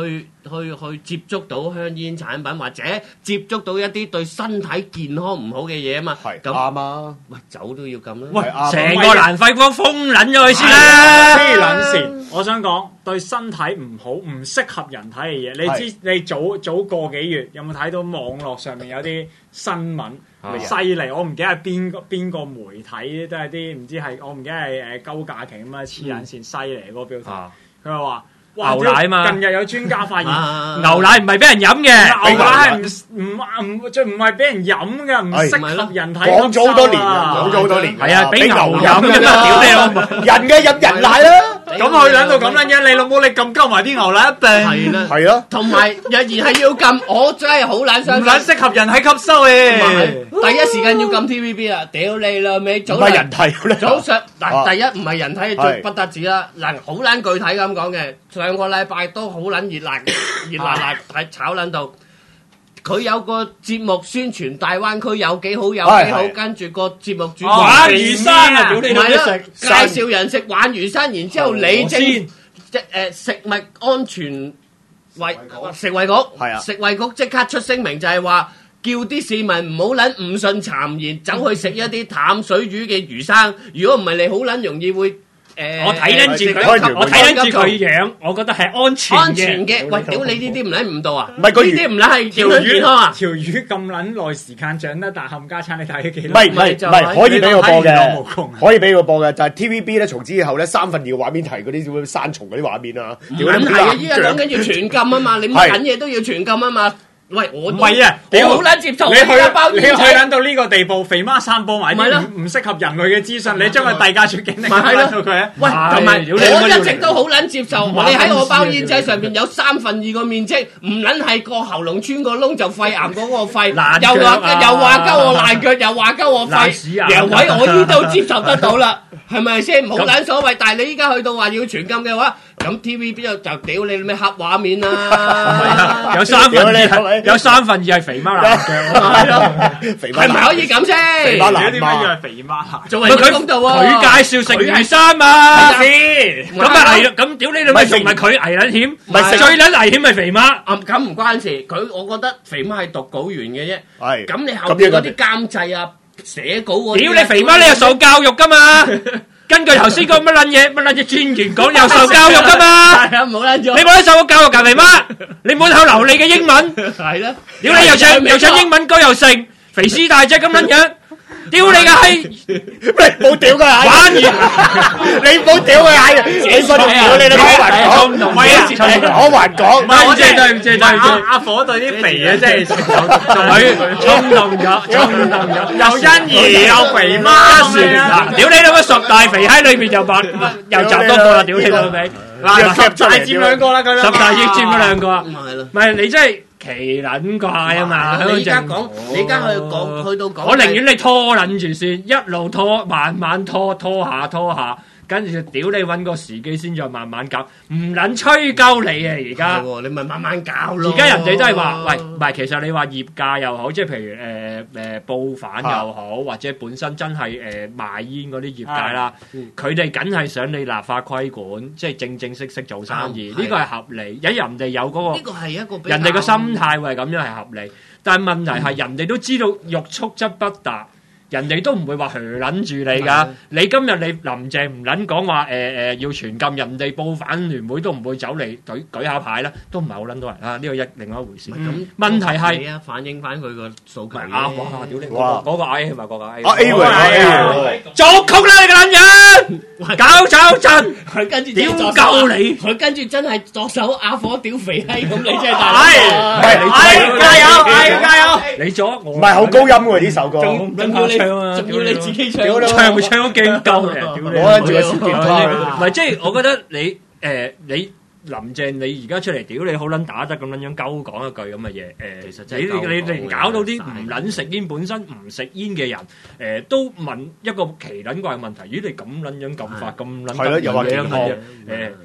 [SPEAKER 5] 去去接觸到香煙產品，或者接觸到一啲對身體健康唔好嘅嘢啊嘛。
[SPEAKER 6] 係咁啱啊！
[SPEAKER 5] 喂，酒都要咁啦。
[SPEAKER 4] 喂，成個蘭桂坊封撚咗佢先啦！
[SPEAKER 3] 黐撚線！我想講對身體唔好、唔適合人體嘅嘢，你知你早早個幾月有冇睇到網絡上面有啲新聞犀利？我唔記得係邊個邊個媒體，都係啲唔知係我唔記得係誒鳩假期咁啊，黐撚線犀利嗰個標題。佢係話。
[SPEAKER 4] 牛奶嘛，
[SPEAKER 3] 近日有專家發現
[SPEAKER 4] 牛奶唔係俾人飲嘅，
[SPEAKER 3] 牛奶係唔唔唔，最唔係俾人飲嘅，唔適合人體。
[SPEAKER 6] 講咗好多年啦，講咗好多年。
[SPEAKER 4] 係啊，俾牛飲嘅嘛，屌你老母！
[SPEAKER 6] 人嘅飲人奶啦，
[SPEAKER 3] 咁佢喺度咁撚樣，你老母你咁鳩埋啲牛奶一定
[SPEAKER 5] 係啦，
[SPEAKER 6] 係咯。同
[SPEAKER 5] 埋若然係要禁，我真係好撚相信，
[SPEAKER 3] 唔撚適合人體吸收嘅。
[SPEAKER 5] 第一時間要禁 T V B 啦，屌你老味！早
[SPEAKER 6] 唔係人體咧，
[SPEAKER 5] 早上嗱，第一唔係人體最不得止啦，嗱好撚具體咁講嘅。上個禮拜都好撚熱辣，熱辣辣係炒撚到。佢有個節目宣傳大灣區有幾好有幾好，跟住個節目主
[SPEAKER 4] 玩魚生啊，屌你老味食，
[SPEAKER 5] 介紹人食玩魚生，然之後你正即誒食物安全衞食衞局，係啊，食衞局即刻出聲明就係話，叫啲市民唔好撚誤信讒言，走去食一啲淡水魚嘅魚生，如果唔係你好撚容易會。誒，
[SPEAKER 4] 我睇緊住佢，我睇緊住佢樣，我覺得係安全嘅。
[SPEAKER 5] 安全嘅，喂，屌你呢啲唔撚誤導啊！
[SPEAKER 6] 唔係個
[SPEAKER 5] 呢啲唔撚係條魚啊！
[SPEAKER 3] 條魚咁撚耐時間長得，但冚家產你睇咗幾多？
[SPEAKER 6] 唔係唔係唔係，可以俾我播嘅，可以俾我播嘅，就係 T V B 咧，從此以後咧，三分二嘅畫面係嗰啲咁山蟲嗰啲畫面啊！
[SPEAKER 5] 唔係啊，依家講緊要全禁啊嘛，你乜緊嘢都要全禁啊嘛！喂，我
[SPEAKER 3] 唔係啊，
[SPEAKER 5] 我好撚接受
[SPEAKER 3] 你去
[SPEAKER 5] 包
[SPEAKER 3] 你去撚到呢個地步，肥媽散播埋啲唔唔適合人類嘅資訊，你將佢遞價出境，你
[SPEAKER 5] 係咯
[SPEAKER 3] 佢。
[SPEAKER 5] 喂，同埋我一直都好撚接受，你喺我包煙仔上邊有三分二個面積，唔撚係個喉嚨穿個窿就肺癌嗰個肺，又話又話鳩我爛腳，又話鳩我肺，陽痿我呢度接受得到啦，係咪先？冇撚所謂，但係你依家去到話要全禁嘅話，咁 T V B 就就屌你咩黑畫面啦，
[SPEAKER 4] 有三分二。有三分二係肥媽爛腳，
[SPEAKER 5] 係咯，係咪可以咁先？
[SPEAKER 3] 肥媽爛點解要係肥媽爛？
[SPEAKER 5] 做人公道喎，
[SPEAKER 4] 佢介紹食魚生嘛，咁啊係，咁屌你老味，仲唔係佢危撚險？唔係最撚危險係肥媽。
[SPEAKER 5] 啊，咁唔關事，佢我覺得肥媽係讀稿員嘅啫。
[SPEAKER 6] 係，
[SPEAKER 5] 咁你後邊嗰啲監製啊、寫稿嗰啲，
[SPEAKER 4] 屌你肥媽，你又受教育噶嘛？根據頭先講乜撚嘢，乜撚嘢專員講又受教育噶嘛？係啊，冇撚咗。你冇得受過教育㗎，肥媽？你冇口流利嘅英文。係啦。屌你又唱又唱英文歌又成，肥屍大隻咁撚樣。屌你個閪！
[SPEAKER 6] 你冇屌佢閪！
[SPEAKER 4] 玩完，
[SPEAKER 6] 你冇屌佢閪！自己信屌你都講還講，唔係啊，講還講。
[SPEAKER 4] 唔係我真係對唔住對唔住。
[SPEAKER 3] 阿火對啲肥嘅真係
[SPEAKER 4] 佢衝動咗，衝動咗，
[SPEAKER 3] 又欣兒又肥媽算啦。
[SPEAKER 4] 屌你老味，十大肥閪裏邊又八又集多個啦！屌你老味，
[SPEAKER 3] 嗱十大佔兩個啦，
[SPEAKER 4] 十大已經佔咗兩個啊！
[SPEAKER 5] 咁係咯，
[SPEAKER 4] 唔係你真係。奇撚怪啊嘛！
[SPEAKER 5] 你而家講，你而家去講，去到講，
[SPEAKER 4] 我寧願你拖撚住先，一路拖，慢慢拖，拖下拖下，跟住就屌你揾個時機先再慢慢搞，唔撚吹鳩你啊！而家
[SPEAKER 5] 你咪慢慢搞咯。
[SPEAKER 4] 而家人哋都係話，喂，唔係其實你話業界又好，即係譬如誒誒、呃、報販又好，或者本身真係誒、呃、賣煙嗰啲業界啦，佢哋梗係想你立法規管，即係正正式式做生意，呢個係合理。因為人哋有嗰、嗰個，
[SPEAKER 5] 呢個係一個
[SPEAKER 4] 人哋個心態會係咁樣係合理，但係問題係人哋都知道欲速則不達。人哋都唔會話噓撚住你㗎，你今日你林鄭唔撚講話誒誒要全禁，人哋報販聯會都唔會走嚟舉舉下牌啦，都唔係好撚多人啦，呢個一另外一回事。咁問題係
[SPEAKER 5] 反映翻佢個訴求。
[SPEAKER 4] 啊哇！屌你嗰個嗰個 A 係咪嗰個 A？
[SPEAKER 6] 啊 A 喎，
[SPEAKER 4] 作曲啦你個撚人，搞搞震，
[SPEAKER 5] 佢跟住
[SPEAKER 4] 屌鳩你，
[SPEAKER 5] 佢跟住真係作首阿火屌肥閪咁，你真係大
[SPEAKER 6] 佬。係，
[SPEAKER 3] 係加油，係加油！
[SPEAKER 4] 你作我
[SPEAKER 6] 唔係好高音喎呢首歌。
[SPEAKER 5] 仲要你仲要你自己唱，
[SPEAKER 4] 唱咪唱都勁夠嘅，
[SPEAKER 6] 攞住個小吉他。
[SPEAKER 4] 唔係即係我覺得你誒你。林鄭，你而家出嚟屌你好撚打得咁撚樣鳩講一句咁嘅嘢，誒、呃，其實真係你你你搞到啲唔撚食煙本身唔食煙嘅人，誒、呃，都問一個奇撚怪嘅問題，咦？你咁撚樣咁發咁撚得意嘅咁嘅嘢，誒，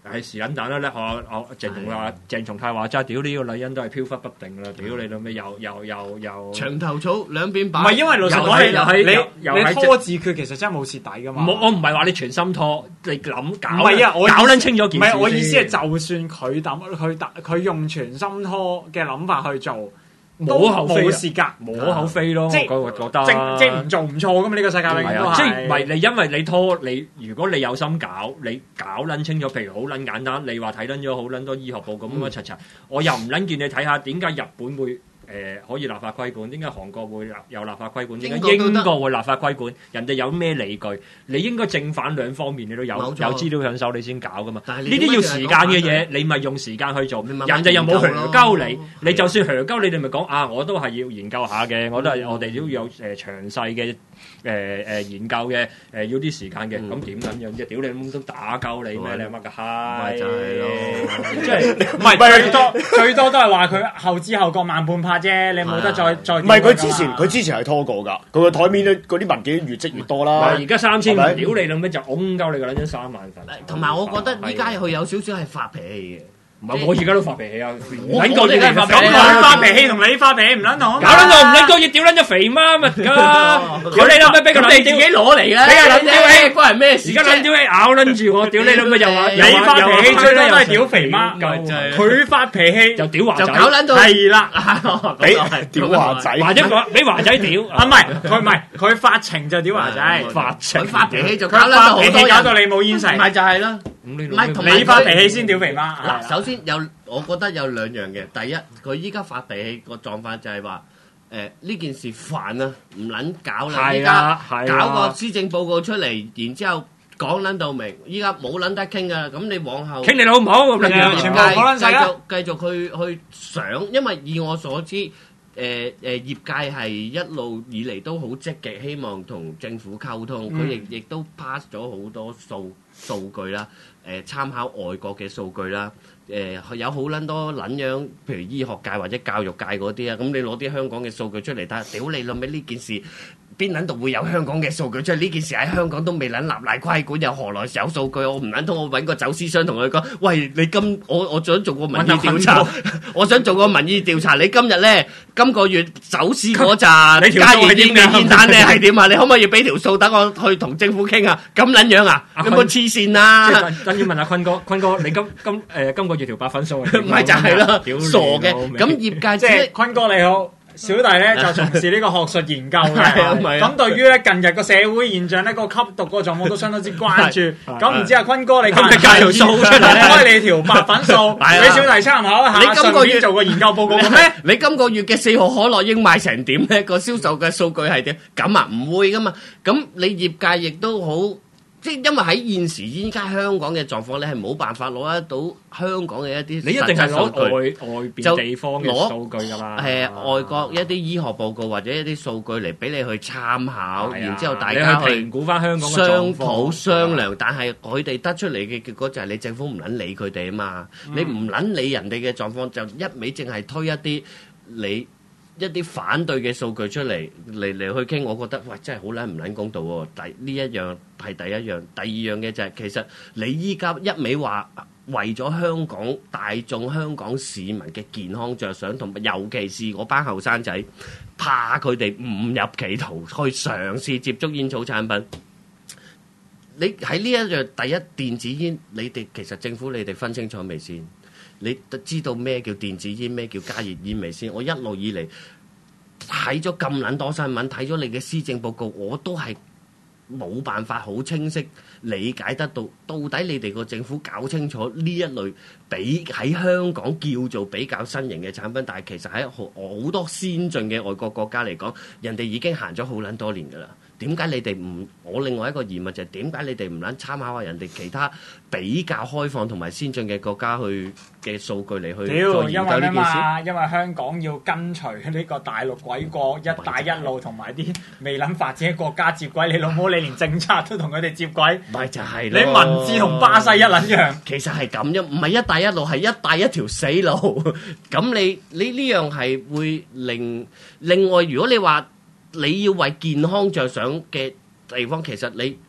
[SPEAKER 4] 係是撚蛋啦！咧我我鄭松話鄭松泰話齋，屌呢個女人都係飄忽不定啦！屌你老味又又又又
[SPEAKER 5] 長頭草兩邊擺。
[SPEAKER 3] 唔係因為老實講，
[SPEAKER 4] 又係
[SPEAKER 3] 你你拖字訣其實真係冇蝕底噶嘛。
[SPEAKER 4] 我唔係話你全心拖，你諗搞
[SPEAKER 3] 唔係啊！我
[SPEAKER 4] 搞撚清咗件事。
[SPEAKER 3] 唔係我意思係，就算佢抌佢佢用全心拖嘅諗法去做。
[SPEAKER 4] 冇口飛，
[SPEAKER 3] 冇事㗎，
[SPEAKER 4] 冇口飛咯。即係我覺得，
[SPEAKER 3] 即即唔做唔錯噶嘛？呢個世界永遠都係。
[SPEAKER 4] 即係唔係你因為你拖你，如果你有心搞，你搞撚清楚，譬如好撚簡單，你話睇撚咗好撚多醫學報告咁樣柒柒，我又唔撚見你睇下點解日本會誒可以立法規管，點解韓國會有立法規管，點解英國會立法規管？人哋有咩理據？你應該正反兩方面你都有有資料上手，你先搞噶嘛。呢啲要時間嘅嘢，你咪用時間去做。人哋又冇核鳩你，你就算核鳩你哋咪講啊，我都係要研究下嘅，我都係我哋都有誒詳細嘅誒誒研究嘅，誒要啲時間嘅。咁點撚樣啫？屌你咁都打鳩你咩？你乜嘅閪？
[SPEAKER 5] 就係咯，
[SPEAKER 3] 即係唔係最多最多都係話佢後知後覺慢半拍啫，你冇得再再。
[SPEAKER 6] 唔係佢之前佢之前係拖過㗎，佢個台面咧嗰啲文件越積越多啦。
[SPEAKER 4] 而家三千萬，屌你老味就擁鳩你個撚咗三萬份。
[SPEAKER 5] 同埋我覺得依家佢有少少係發脾氣嘅。
[SPEAKER 4] 唔係我而家都發脾氣啊！
[SPEAKER 5] 我
[SPEAKER 4] 撚個月都發脾氣，
[SPEAKER 3] 咁佢發脾氣同你發脾氣唔撚同。
[SPEAKER 4] 搞撚到唔撚個月，屌撚咗肥媽咪㗎！屌你老味俾個撚
[SPEAKER 5] 你自己攞嚟嘅，
[SPEAKER 4] 俾個撚屌氣
[SPEAKER 5] 關人咩事？
[SPEAKER 4] 而家撚屌氣咬撚住我，屌你老味又話
[SPEAKER 3] 你發脾氣最多都係屌肥媽，佢發脾氣
[SPEAKER 4] 就屌華仔，
[SPEAKER 5] 就搞撚到
[SPEAKER 3] 係啦，
[SPEAKER 6] 俾屌華仔，
[SPEAKER 4] 或者話俾華仔屌
[SPEAKER 3] 啊！唔係佢唔係佢發情就屌華仔，
[SPEAKER 4] 發情
[SPEAKER 5] 佢發脾氣就搞
[SPEAKER 3] 佢
[SPEAKER 5] 撚到好多人，
[SPEAKER 3] 發脾氣搞到你冇煙食，
[SPEAKER 5] 咪就係啦。
[SPEAKER 4] 唔
[SPEAKER 5] 係同埋
[SPEAKER 3] 你發脾氣先屌肥媽。
[SPEAKER 5] 嗱，首先有我覺得有兩樣嘅，第一佢依家發脾氣個狀況就係話，誒呢件事煩啊，唔撚搞啦，依家搞個施政報告出嚟，然之後講撚到明，依家冇撚得傾噶啦，咁你往後
[SPEAKER 4] 傾你老母咁樣，
[SPEAKER 3] 全部冇撚晒啦。
[SPEAKER 5] 繼續繼續去去想，因為以我所知，誒誒業界係一路以嚟都好積極，希望同政府溝通，佢亦亦都 pass 咗好多數數據啦。誒參考外國嘅數據啦，誒有好撚多撚樣，譬如醫學界或者教育界嗰啲啊，咁你攞啲香港嘅數據出嚟睇下，屌你諗起呢件事邊撚度會有香港嘅數據出嚟？呢件事喺香港都未撚立例規管，又何來有數據？我唔撚通，我揾個走私商同佢講，喂，你今我我想做個民意調查，我想做個民意調查，你今日咧今個月走私嗰扎加熱煙嘅煙彈咧係點啊？你可唔可以俾條數等我去同政府傾啊？咁撚樣啊？有冇黐線啊？
[SPEAKER 4] 等要問下坤哥，坤哥你今今誒今個月條百分數係
[SPEAKER 5] 唔係就係咯，傻嘅。咁業界
[SPEAKER 3] 即係坤哥你好，小弟咧就從事呢個學術研究嘅。
[SPEAKER 5] 係
[SPEAKER 3] 咁對於咧近日個社會現象咧，個吸毒個狀況都相當之關注。咁唔知阿坤哥你今日計條數出嚟，開你條百分數俾小弟參考一下。
[SPEAKER 5] 你今個月
[SPEAKER 3] 做個研究報告嘅咩？
[SPEAKER 5] 你今個月嘅四號可樂應賣成點咧？個銷售嘅數據係點？咁啊唔會噶嘛。咁你業界亦都好。即係因為喺現時依家香港嘅狀況咧，係冇辦法攞得到香港嘅一啲，
[SPEAKER 4] 你一定係攞外外邊地方嘅數據㗎嘛？
[SPEAKER 5] 誒、呃，外國一啲醫學報告或者一啲數據嚟俾你去參考，啊、然之後大家去
[SPEAKER 4] 評估翻香港嘅
[SPEAKER 5] 商討商量。但係佢哋得出嚟嘅結果就係你政府唔撚理佢哋啊嘛，嗯、你唔撚理人哋嘅狀況，就一味淨係推一啲你。一啲反對嘅數據出嚟嚟嚟去傾，我覺得喂真係好撚唔撚公道喎！第呢一樣係第一樣，第二樣嘅就係、是、其實你依家一味話為咗香港大眾、香港市民嘅健康着想，同埋尤其是嗰班後生仔，怕佢哋誤入歧途去嘗試接觸煙草產品。你喺呢一樣第一電子煙，你哋其實政府你哋分清楚未先？你知道咩叫電子煙，咩叫加熱煙未先？我一路以嚟睇咗咁撚多新聞，睇咗你嘅施政報告，我都係冇辦法好清晰理解得到，到底你哋個政府搞清楚呢一類比喺香港叫做比較新型嘅產品，但係其實喺好多先進嘅外國國家嚟講，人哋已經行咗好撚多年㗎啦。點解你哋唔？我另外一個疑問就係點解你哋唔撚參考下人哋其他比較開放同埋先進嘅國家去嘅數據嚟去
[SPEAKER 3] 屌，
[SPEAKER 5] 再研究呢件事？
[SPEAKER 3] 因為香港要跟隨呢個大陸鬼國一帶一路同埋啲未諗發展嘅國家接軌，你老母你連政策都同佢哋接軌，
[SPEAKER 5] 咪就係
[SPEAKER 3] 你文字同巴西一撚樣。
[SPEAKER 5] 其實係咁啫，唔係一帶一路，係一帶一條死路。咁你你呢樣係會令另外，如果你話，你要為健康着想嘅地方，其實你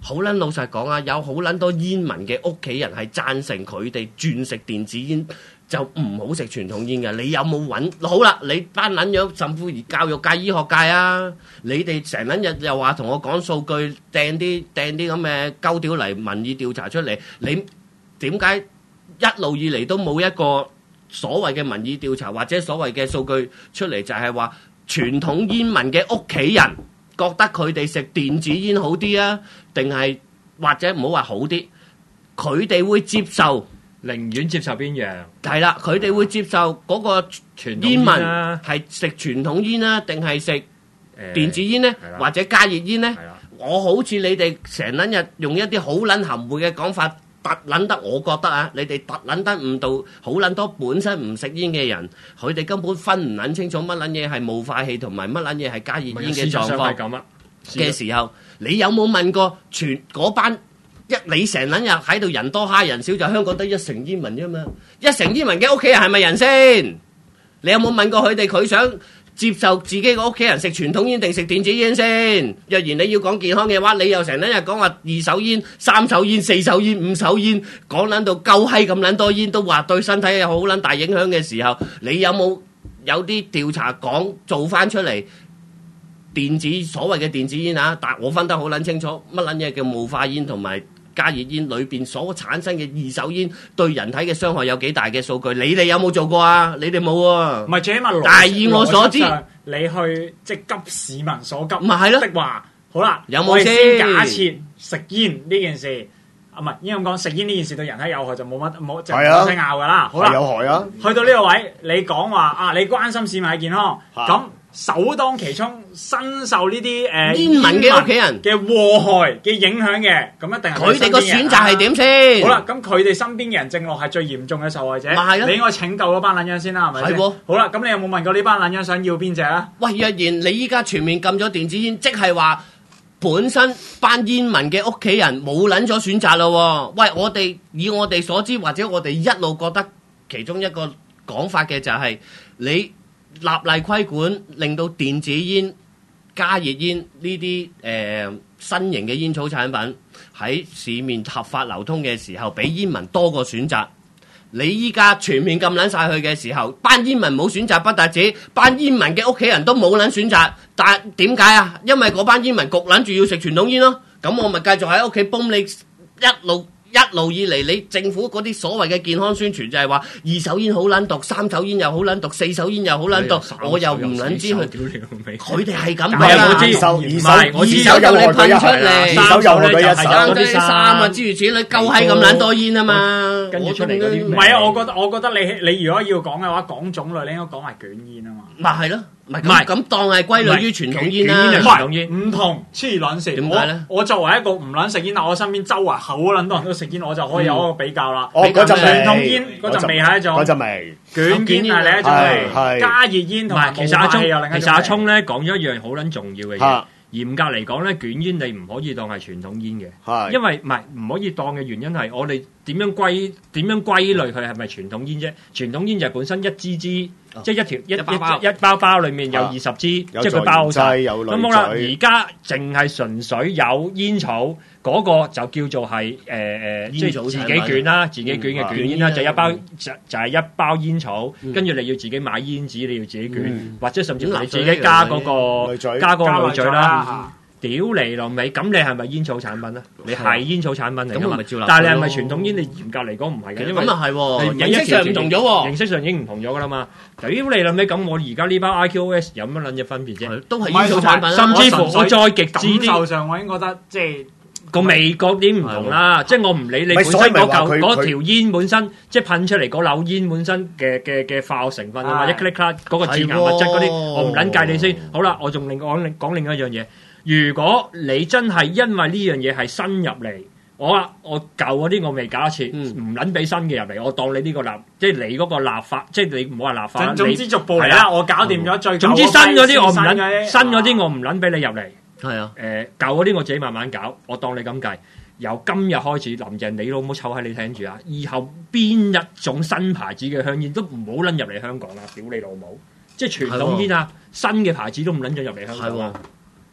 [SPEAKER 5] 好撚老實講啊，有好撚多煙民嘅屋企人係贊成佢哋轉食電子煙，就唔好食傳統煙嘅。你有冇揾？好啦，你班撚樣甚至乎教育界、醫學界啊，你哋成撚日又話同我講數據，掟啲掟啲咁嘅鳩屌嚟民意調查出嚟，你點解一路以嚟都冇一個所謂嘅民意調查或者所謂嘅數據出嚟，就係話傳統煙民嘅屋企人覺得佢哋食電子煙好啲啊，定係或者唔好話好啲，佢哋會接受，
[SPEAKER 4] 寧願接受邊樣？
[SPEAKER 5] 係啦，佢哋會接受嗰個
[SPEAKER 4] 傳統
[SPEAKER 5] 煙民
[SPEAKER 4] 煙啦，
[SPEAKER 5] 係食傳統煙啊，定係食電子煙呢？
[SPEAKER 4] 係啦
[SPEAKER 5] 或者加熱煙呢？
[SPEAKER 4] 係啦
[SPEAKER 5] 我好似你哋成撚日用一啲好撚含糊嘅講法，突撚得我覺得啊，你哋突撚得誤導好撚多本身唔食煙嘅人，佢哋根本分唔撚清楚乜撚嘢係霧化器同埋乜撚嘢係加熱煙嘅狀況
[SPEAKER 4] 咁啊
[SPEAKER 5] 嘅時候，你有冇問過全嗰班一你成撚日喺度人多蝦人少，就香港得一成煙民啫嘛？一成煙民嘅屋企人係咪人先？你有冇問過佢哋佢想接受自己個屋企人食傳統煙定食電子煙先？若然你要講健康嘅話，你又成日講話二手煙、三手煙、四手煙、五手煙，講撚到鳩閪咁撚多煙，都話對身體有好撚大影響嘅時候，你有冇有啲調查講做翻出嚟？電子所謂嘅電子煙啊，但我分得好撚清楚，乜撚嘢叫霧化煙同埋加熱煙裏邊所產生嘅二手煙對人體嘅傷害有幾大嘅數據？你哋有冇做過啊？你哋冇喎。
[SPEAKER 3] 唔係最起碼，
[SPEAKER 5] 但係以我所知，
[SPEAKER 3] 你去即係急市民所急，
[SPEAKER 5] 唔係咯
[SPEAKER 3] 的話，好啦，
[SPEAKER 5] 有冇
[SPEAKER 3] 我哋先
[SPEAKER 5] 先
[SPEAKER 3] 假設食煙呢件事，啊唔係應該咁講，食煙呢件事對人體有害就冇乜冇就唔
[SPEAKER 6] 係啊
[SPEAKER 3] 使拗噶啦。好啦，
[SPEAKER 6] 係有害啊！
[SPEAKER 3] 去到呢個位，你講話啊，你關心市民嘅健康，
[SPEAKER 6] 嚇
[SPEAKER 3] 咁首當其衝身受呢啲誒
[SPEAKER 5] 煙民嘅屋企人
[SPEAKER 3] 嘅禍害嘅影響嘅，咁一定係
[SPEAKER 5] 佢哋個選擇係點
[SPEAKER 3] 先？
[SPEAKER 5] 先？
[SPEAKER 3] 好啦，咁佢哋身邊嘅人正落係最嚴重嘅受害者，
[SPEAKER 5] 咪係咯
[SPEAKER 3] 你應該拯救嗰班撚樣先啦，係咪先？
[SPEAKER 5] 係喎
[SPEAKER 3] 好啦，咁你有冇問過呢班撚樣想要邊只啊？
[SPEAKER 5] 喂，若然你依家全面禁咗電子煙，即係話本身班煙民嘅屋企人冇撚咗選擇咯喎。喂，我哋以我哋所知，或者我哋一路覺得其中一個講法嘅就係、你立例規管，令到電子煙、加熱煙呢啲誒新型嘅煙草產品喺市面合法流通嘅時候，俾煙民多個選擇。你依家全面禁撚晒佢嘅時候，班煙民冇選擇不特止，班煙民嘅屋企人都冇撚選擇。但點解啊？因為嗰班煙民焗撚住要食傳統煙咯。咁我咪繼續喺屋企泵你一路。一路以嚟，你政府嗰啲所謂嘅健康宣傳就係話二手煙好撚毒，三手煙又好撚毒，四手煙又好撚毒，我又唔撚知佢佢哋係咁講啦。
[SPEAKER 6] 二手二手
[SPEAKER 5] 二手就你噴出嚟，
[SPEAKER 6] 二手又害佢一手
[SPEAKER 5] 嗰啲衫啊，諸如此類，夠閪咁撚多煙啊嘛。
[SPEAKER 4] 跟住出嚟嗰啲
[SPEAKER 3] 唔係啊，我覺得我覺得你你如果要講嘅話，講種類你應該講係捲煙啊嘛。
[SPEAKER 5] 咪係咯，唔係
[SPEAKER 4] 唔係
[SPEAKER 5] 咁當係歸類於傳統煙啦。
[SPEAKER 4] 捲煙
[SPEAKER 3] 唔
[SPEAKER 4] 傳統煙
[SPEAKER 3] 係唔同黐撚線。
[SPEAKER 5] 點解咧
[SPEAKER 3] 我我作為一個唔撚食煙，但我身邊周圍好撚多人都食煙，我就可以有一個比較啦。
[SPEAKER 6] 哦，嗰陣
[SPEAKER 3] 傳統
[SPEAKER 6] 味，
[SPEAKER 3] 煙嗰陣味係一種，
[SPEAKER 6] 嗰陣味，
[SPEAKER 3] 捲煙係另一種
[SPEAKER 6] 係
[SPEAKER 3] 味，
[SPEAKER 6] 係
[SPEAKER 3] 加熱煙
[SPEAKER 4] 唔
[SPEAKER 3] 同埋
[SPEAKER 4] 係，其實阿聰，
[SPEAKER 3] 霧化氣又另一種味。
[SPEAKER 4] 其實阿聰咧講咗一樣好撚重要嘅嘢
[SPEAKER 6] 嚇。
[SPEAKER 4] 嚴格嚟講咧，捲煙你唔可以當係傳統煙嘅，
[SPEAKER 6] 係
[SPEAKER 4] 因為唔係唔可以當嘅原因係我哋點樣歸點樣歸類佢係咪傳統煙啫？傳統煙就係本身一支支，
[SPEAKER 5] 哦
[SPEAKER 4] 即係一條一
[SPEAKER 5] 一包包
[SPEAKER 4] 一一包包裡面有
[SPEAKER 6] 啊
[SPEAKER 4] 二十支，即
[SPEAKER 6] 有
[SPEAKER 4] 係佢包好晒。
[SPEAKER 6] 助燃劑有
[SPEAKER 4] 咁好啦，
[SPEAKER 6] 濾嘴
[SPEAKER 4] 而家淨係純粹有煙草嗰個就叫做係誒誒，即係
[SPEAKER 5] 煙草
[SPEAKER 4] 自己
[SPEAKER 5] 產品
[SPEAKER 4] 捲啦，自己捲嘅
[SPEAKER 6] 嗯
[SPEAKER 4] 捲煙啦，
[SPEAKER 5] 捲煙
[SPEAKER 4] 就一包
[SPEAKER 5] 嗯
[SPEAKER 4] 就就係一包煙草，
[SPEAKER 5] 嗯
[SPEAKER 4] 跟住你要自己買煙紙，你要自己捲
[SPEAKER 5] 嗯，
[SPEAKER 4] 或者甚至乎你自
[SPEAKER 5] 咁納粹
[SPEAKER 4] 己加嗰個
[SPEAKER 6] 濾嘴
[SPEAKER 4] 加嗰個濾嘴啦。
[SPEAKER 3] 啦。
[SPEAKER 4] 屌你老味，咁你係咪煙草產品啊？你係煙草產品嚟噶嘛
[SPEAKER 5] 咁我咪照納？
[SPEAKER 4] 但係你係咪
[SPEAKER 5] 咯
[SPEAKER 4] 傳統煙？你嚴格嚟講唔係嘅，因為
[SPEAKER 5] 咁啊係喎，
[SPEAKER 4] 你
[SPEAKER 5] 形式上唔同咗喎。
[SPEAKER 4] 形式上已經唔同咗噶啦嘛。屌你老味，咁我而家呢包 I Q O S 有乜撚嘢分別啫？
[SPEAKER 5] 都係煙草產品啦。
[SPEAKER 4] 甚至乎我再極致
[SPEAKER 3] 感
[SPEAKER 4] 啲
[SPEAKER 3] 受上，我已經覺得即係
[SPEAKER 4] 個味覺點唔同啦。即係我唔理你
[SPEAKER 6] 咪
[SPEAKER 4] 本身
[SPEAKER 6] 所以咪
[SPEAKER 4] 嗰
[SPEAKER 6] 話佢佢
[SPEAKER 4] 嚿嗰條煙本身，即係噴出嚟嗰縷煙本身嘅嘅嘅化學成分啊，或者 click click 嗰個致癌物質嗰啲，
[SPEAKER 5] 係喎
[SPEAKER 4] 我唔撚計你先。好啦，我仲另講另講另一樣嘢。如果你真係因為呢樣嘢係新入嚟，我話我舊嗰啲我未搞一次，
[SPEAKER 5] 嗯
[SPEAKER 4] 唔撚俾新嘅入嚟，我當你呢個立，即係你嗰個立法，即係你唔好話立法啦。你
[SPEAKER 3] 總之逐步嚟
[SPEAKER 4] 係啦
[SPEAKER 3] 啦。我搞掂咗最舊
[SPEAKER 4] 總之新嗰啲我唔
[SPEAKER 3] 新
[SPEAKER 4] 撚，新嗰啲我唔撚俾你入嚟。
[SPEAKER 5] 係啊，
[SPEAKER 4] 誒舊嗰啲我自己慢慢搞，我當你咁計。由今日開始，林鄭你老母臭閪你聽住啊！以後邊一種新牌子嘅香煙都唔好撚入嚟香港啦！屌你老母！即係傳統煙啊，新嘅牌子都唔撚咗入嚟香港啊！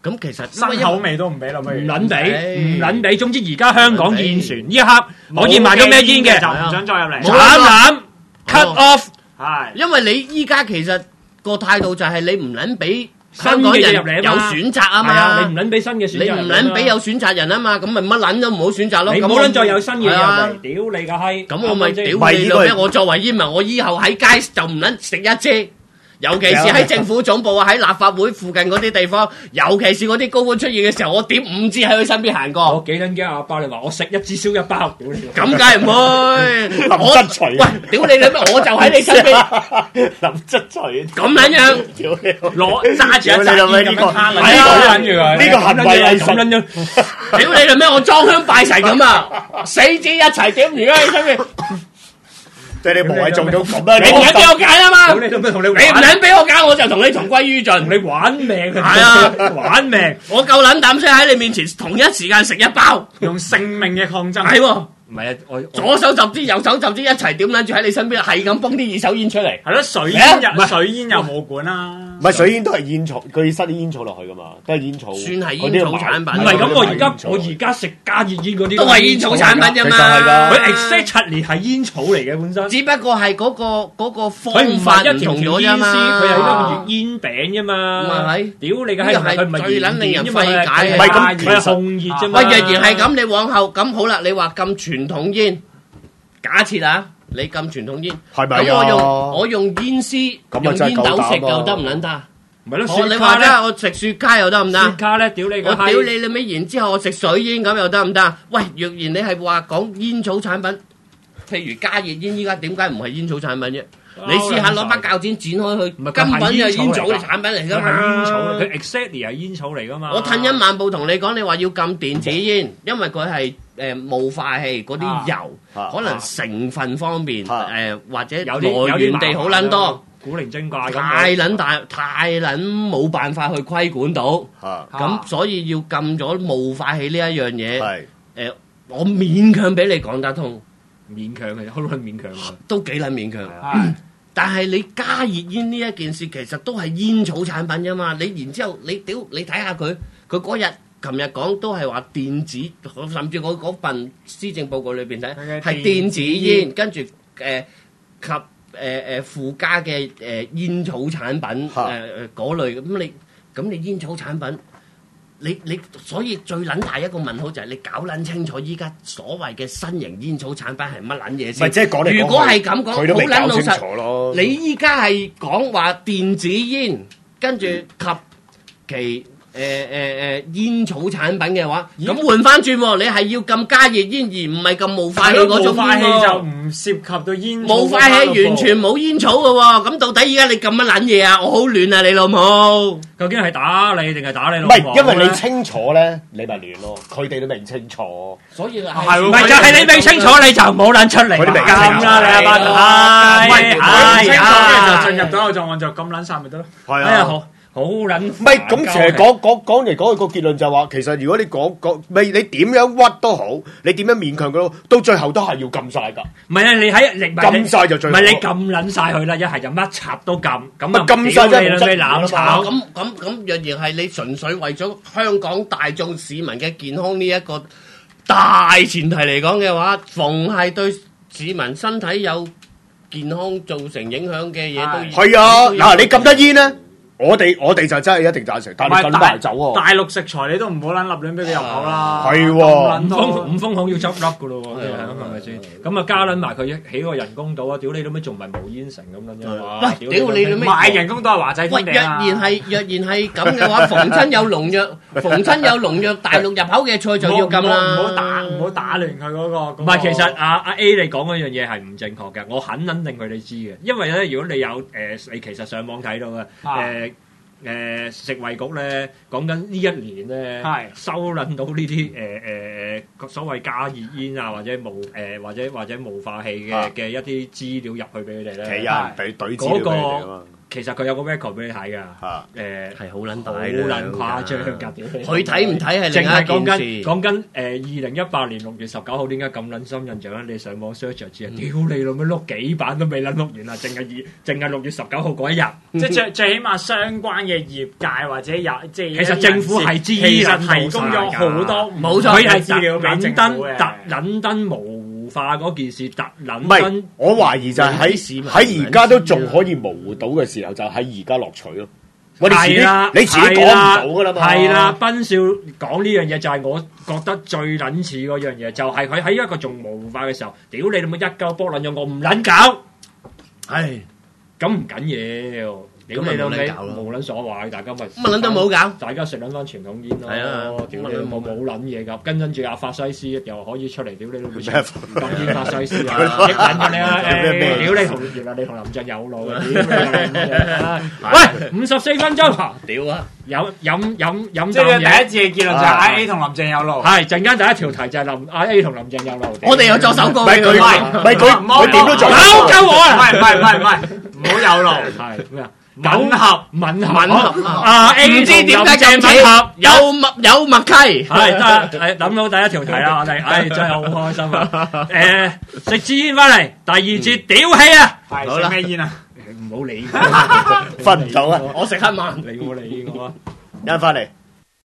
[SPEAKER 5] 咁其實
[SPEAKER 3] 新口味都唔俾啦，不如
[SPEAKER 4] 唔撚俾，唔撚俾。總之而家香港現船呢一刻可以賣到咩煙嘅，
[SPEAKER 3] 就唔想再入嚟。
[SPEAKER 4] 斬纜 cut off，
[SPEAKER 3] 係
[SPEAKER 5] 因為你依家其實個態度就係你唔撚俾
[SPEAKER 4] 新
[SPEAKER 5] 香港人
[SPEAKER 4] 嘅入嚟
[SPEAKER 5] 有選擇啊嘛，
[SPEAKER 4] 你唔撚俾新嘅選擇，
[SPEAKER 5] 你唔撚俾有選擇人啊嘛，咁咪乜撚都唔好選擇咯。
[SPEAKER 4] 你唔好撚再有新嘢入
[SPEAKER 5] 嚟，
[SPEAKER 4] 屌你個閪！
[SPEAKER 5] 咁我咪屌你咯咩？我作為煙民，我以後喺街就唔撚食一支。尤其是喺政府總部啊，喺立法會附近嗰啲地方，尤其是嗰啲高官出現嘅時候，我點五支喺佢身邊行過。
[SPEAKER 4] 我幾撚驚阿包你話我食一支燒一包，屌你！
[SPEAKER 5] 咁梗係唔會。
[SPEAKER 6] 林則徐，
[SPEAKER 5] 喂，屌你老咩？我就喺你身邊。
[SPEAKER 6] 林則徐
[SPEAKER 5] 咁撚樣，
[SPEAKER 6] 屌你！
[SPEAKER 3] 攞揸住一紮煙咁樣攤
[SPEAKER 6] 呢個呢個行為藝術
[SPEAKER 4] 咁撚樣。
[SPEAKER 5] 屌你老咩？我裝香拜神咁啊！四支一齊點而家喺身邊。
[SPEAKER 6] 即係你無謂做到咁啊！
[SPEAKER 5] 你唔撚俾我揀啊嘛！
[SPEAKER 4] 你做咩同你？
[SPEAKER 5] 你唔撚俾我揀，我就同你同歸於盡。
[SPEAKER 4] 你玩命
[SPEAKER 5] 係啊，
[SPEAKER 4] 玩命！
[SPEAKER 5] 我夠撚膽先喺你面前同一時間食一包，
[SPEAKER 3] 用性命嘅抗爭。
[SPEAKER 5] 係喎。
[SPEAKER 4] 唔係啊，我
[SPEAKER 5] 左手集支，右手集支，一齊點撚住喺你身邊，係咁崩啲二手煙出嚟。
[SPEAKER 3] 係咯，水煙又水煙又冇管啦。
[SPEAKER 6] 唔係水煙都係煙草，佢塞啲煙草落去噶嘛，都係煙草。
[SPEAKER 5] 算係煙草產品。
[SPEAKER 4] 唔係咁，我而家我而家食加熱煙嗰啲
[SPEAKER 5] 都係煙草產品啫嘛。
[SPEAKER 4] 佢 exactly 係煙草嚟嘅本身。
[SPEAKER 5] 只不過係嗰個嗰個方法唔同咗啫嘛。
[SPEAKER 4] 佢係一個煙餅啫嘛。
[SPEAKER 5] 咪係？
[SPEAKER 4] 屌你嘅閪！佢唔係
[SPEAKER 5] 最撚令人費解嘅。
[SPEAKER 6] 唔係咁，
[SPEAKER 4] 佢係紅熱啫嘛。
[SPEAKER 5] 喂，若然係咁，你往後咁好啦，你話禁傳統煙。假設啊，你禁傳統煙，
[SPEAKER 6] 係咪啊？
[SPEAKER 5] 咁我用我用煙絲，用煙斗食又得唔撚得？
[SPEAKER 4] 唔係咯，
[SPEAKER 5] 哦，你話咧，我食雪茄又得唔得？
[SPEAKER 4] 雪茄咧，屌你個
[SPEAKER 5] 我
[SPEAKER 4] 閪！
[SPEAKER 5] 屌你你尾，然之後我食水煙咁又得唔得？喂，若然你係話講煙草產品，譬如加熱煙，依家點解唔係煙草產品啫？你試下攞把鉸剪剪開佢，根本就係煙草嘅產品嚟㗎嘛。
[SPEAKER 4] 係煙草，佢 exactly 係煙草嚟㗎嘛。
[SPEAKER 5] 我褪一萬步同你講，你話要禁電子煙，因為佢係誒霧化器嗰啲油，可能成分方面誒或者來源地好撚多，
[SPEAKER 4] 古靈精怪咁。
[SPEAKER 5] 太撚大，太撚冇辦法去規管到，咁所以要禁咗霧化器呢一樣嘢。誒，我勉強俾你講得通。
[SPEAKER 4] 勉強嘅，好撚勉強嘅，
[SPEAKER 5] 都幾撚勉強。但係你加熱煙呢一件事，其實都係煙草產品啫嘛。你然之後你屌你睇下佢，佢嗰日琴日講都係話電子，甚至我嗰份施政報告裏邊睇係電子煙，跟住誒及誒誒附加嘅誒煙草產品誒誒嗰類咁你咁你煙草產品。你你所以最撚大一個問號就係你搞撚清楚依家所謂嘅新型煙草產品係乜撚嘢先？
[SPEAKER 6] 即係講嚟講去，
[SPEAKER 5] 如果係咁講，好撚老
[SPEAKER 6] 實。
[SPEAKER 5] 你依家係講話電子煙，跟住及其誒誒誒煙草產品嘅話，咁換翻轉喎，你係要禁加熱煙，而唔係禁霧化器嗰種煙喎。霧化器
[SPEAKER 3] 就唔涉及到煙草。
[SPEAKER 5] 霧化器完全冇煙草嘅喎，咁到底而家你禁乜撚嘢啊？我好亂啊，你老母！
[SPEAKER 4] 究竟係打你定係打你老母？
[SPEAKER 6] 唔係，因為你清楚咧，你咪亂咯。佢哋都未清楚，
[SPEAKER 5] 所以
[SPEAKER 4] 係唔係就係你未清楚你就冇撚出嚟？
[SPEAKER 6] 佢哋未
[SPEAKER 3] 禁啦，你阿班係
[SPEAKER 6] 係
[SPEAKER 3] 係清楚嘅就進入到個狀況就禁撚晒咪得咯。
[SPEAKER 6] 係
[SPEAKER 4] 啊，好好撚。
[SPEAKER 6] 唔係咁，其實講講講嚟講去個結論就係話，其實如果你講講未，你點樣屈都好，你點樣勉強佢都，到最後都係要禁晒㗎。
[SPEAKER 4] 唔係啊，你喺
[SPEAKER 6] 禁晒就最好。
[SPEAKER 4] 唔係你禁撚晒佢啦，一係就乜插都禁，咁啊
[SPEAKER 6] 禁晒真係
[SPEAKER 4] 你攬炒。
[SPEAKER 5] 咁咁咁，若然係你純粹為咗香港大眾市民嘅健康呢一個大前提嚟講嘅話，逢係對市民身體有健康造成影響嘅嘢都
[SPEAKER 6] 係啊！嗱，你禁得煙咧？我哋我哋就真係一定贊成，但係你禁大酒喎。
[SPEAKER 3] 大陸食材你都唔好撚立亂俾佢入口啦。
[SPEAKER 6] 係喎，
[SPEAKER 4] 五豐五豐行要執笠噶咯喎，係咪先？咁啊加撚埋佢起個人工島啊！屌你老味仲唔係無煙城咁樣啫？
[SPEAKER 5] 喂，屌你老味
[SPEAKER 3] 賣人工都係華仔天地啊！
[SPEAKER 5] 若然係若然係咁嘅話，逢親有農藥，逢親有農藥，大陸入口嘅菜就要禁啦。
[SPEAKER 3] 唔好打唔好打亂佢嗰個。
[SPEAKER 4] 唔係，其實阿阿 A 你講嗰樣嘢係唔正確嘅，我肯肯定佢哋知嘅，因為咧如果你有誒，你其實上網睇到嘅誒。誒、呃、食衞局咧講緊呢一年咧，收撚到呢啲誒誒誒所謂加熱煙啊，或者霧誒、呃、或者或者霧化器嘅嘅一啲資料入去俾佢哋咧，
[SPEAKER 6] 其實俾懟資料俾佢哋啊嘛。
[SPEAKER 4] 其實佢有個 record 俾你睇㗎，
[SPEAKER 6] 啊
[SPEAKER 4] 誒
[SPEAKER 5] 係好撚大
[SPEAKER 4] 好
[SPEAKER 5] 量
[SPEAKER 4] 撚誇張㗎，屌你！
[SPEAKER 5] 佢睇唔睇係
[SPEAKER 4] 淨係講緊
[SPEAKER 5] 另一件事。
[SPEAKER 4] 講緊誒二零一八年六月十九號點解咁撚深印象咧？你上網 search 就知啊！屌你老味碌幾版都未撚碌完啊！淨係二淨係六月十九號嗰一日，
[SPEAKER 3] 即係最最起碼相關嘅業界或者有即係
[SPEAKER 4] 其實政府係知
[SPEAKER 3] 其實
[SPEAKER 4] 撚
[SPEAKER 3] 提供咗好多
[SPEAKER 5] 冇錯
[SPEAKER 4] 佢係
[SPEAKER 3] 資料俾
[SPEAKER 4] 特
[SPEAKER 3] 政
[SPEAKER 4] 撚登
[SPEAKER 3] 府嘅
[SPEAKER 4] 特撚登模糊化嗰件事，特撚
[SPEAKER 6] 唔係
[SPEAKER 4] 登，
[SPEAKER 6] 我懷疑就係喺
[SPEAKER 5] 市民
[SPEAKER 6] 喺而家都仲可以模糊到嘅時候，就喺而家落取咯。我哋自己
[SPEAKER 4] 係啦，
[SPEAKER 6] 你自己講唔到噶啦嘛。
[SPEAKER 4] 係啦，賓少講呢樣嘢就係我覺得最撚似嗰樣嘢，就係佢喺一個仲模糊化嘅時候，屌你老母一鳩波撚咗，我唔撚搞，
[SPEAKER 5] 唉，
[SPEAKER 4] 咁唔緊要。屌
[SPEAKER 5] 咁咪
[SPEAKER 4] 你老味，
[SPEAKER 5] 冇撚搞咯
[SPEAKER 4] 冇撚所謂，大家咪
[SPEAKER 5] 乜撚都冇搞。
[SPEAKER 4] 大家食撚翻傳統煙咯。
[SPEAKER 5] 係啊
[SPEAKER 4] 屌你老母冇撚嘢㗎，跟跟住阿法西斯又可以出嚟，屌你老母
[SPEAKER 6] 咩
[SPEAKER 4] 禁煙法西斯啊，益撚㗎你啊！誒屌你同原來你同林鄭有路嘅，屌你老母喂，五十四分鐘，
[SPEAKER 5] 屌啊！
[SPEAKER 4] 有飲飲飲
[SPEAKER 3] 即係
[SPEAKER 4] 啖嘢。
[SPEAKER 3] 第一次嘅結論就係 I A 同林鄭有路。
[SPEAKER 4] 係陣間第一條題就係林阿 A 同林鄭有路。
[SPEAKER 5] 我哋有作首歌
[SPEAKER 6] 唔係佢，
[SPEAKER 5] 嘅喎，
[SPEAKER 6] 唔係佢，佢點都做
[SPEAKER 4] 搞
[SPEAKER 6] 到。
[SPEAKER 4] 鳩我啊！
[SPEAKER 3] 唔係唔係唔係唔係，唔好有路。
[SPEAKER 4] 係咩啊？
[SPEAKER 3] 吻合
[SPEAKER 4] 吻合
[SPEAKER 5] 吻合
[SPEAKER 4] 啊！A
[SPEAKER 5] 唔知點解咁
[SPEAKER 4] 同林鄭
[SPEAKER 5] 似
[SPEAKER 4] 吻合，
[SPEAKER 5] 有默有默契。
[SPEAKER 4] 係得誒諗到第一條題啦，我哋唉真係好開心啊！誒食支煙翻嚟，第二節屌氣啊！
[SPEAKER 3] 係
[SPEAKER 5] 好啦
[SPEAKER 3] 食咩煙啊？
[SPEAKER 4] 唔好理我，
[SPEAKER 6] 瞓唔到啊！
[SPEAKER 5] 我食黑晚。
[SPEAKER 4] 你冇理我啊！
[SPEAKER 6] 一翻嚟。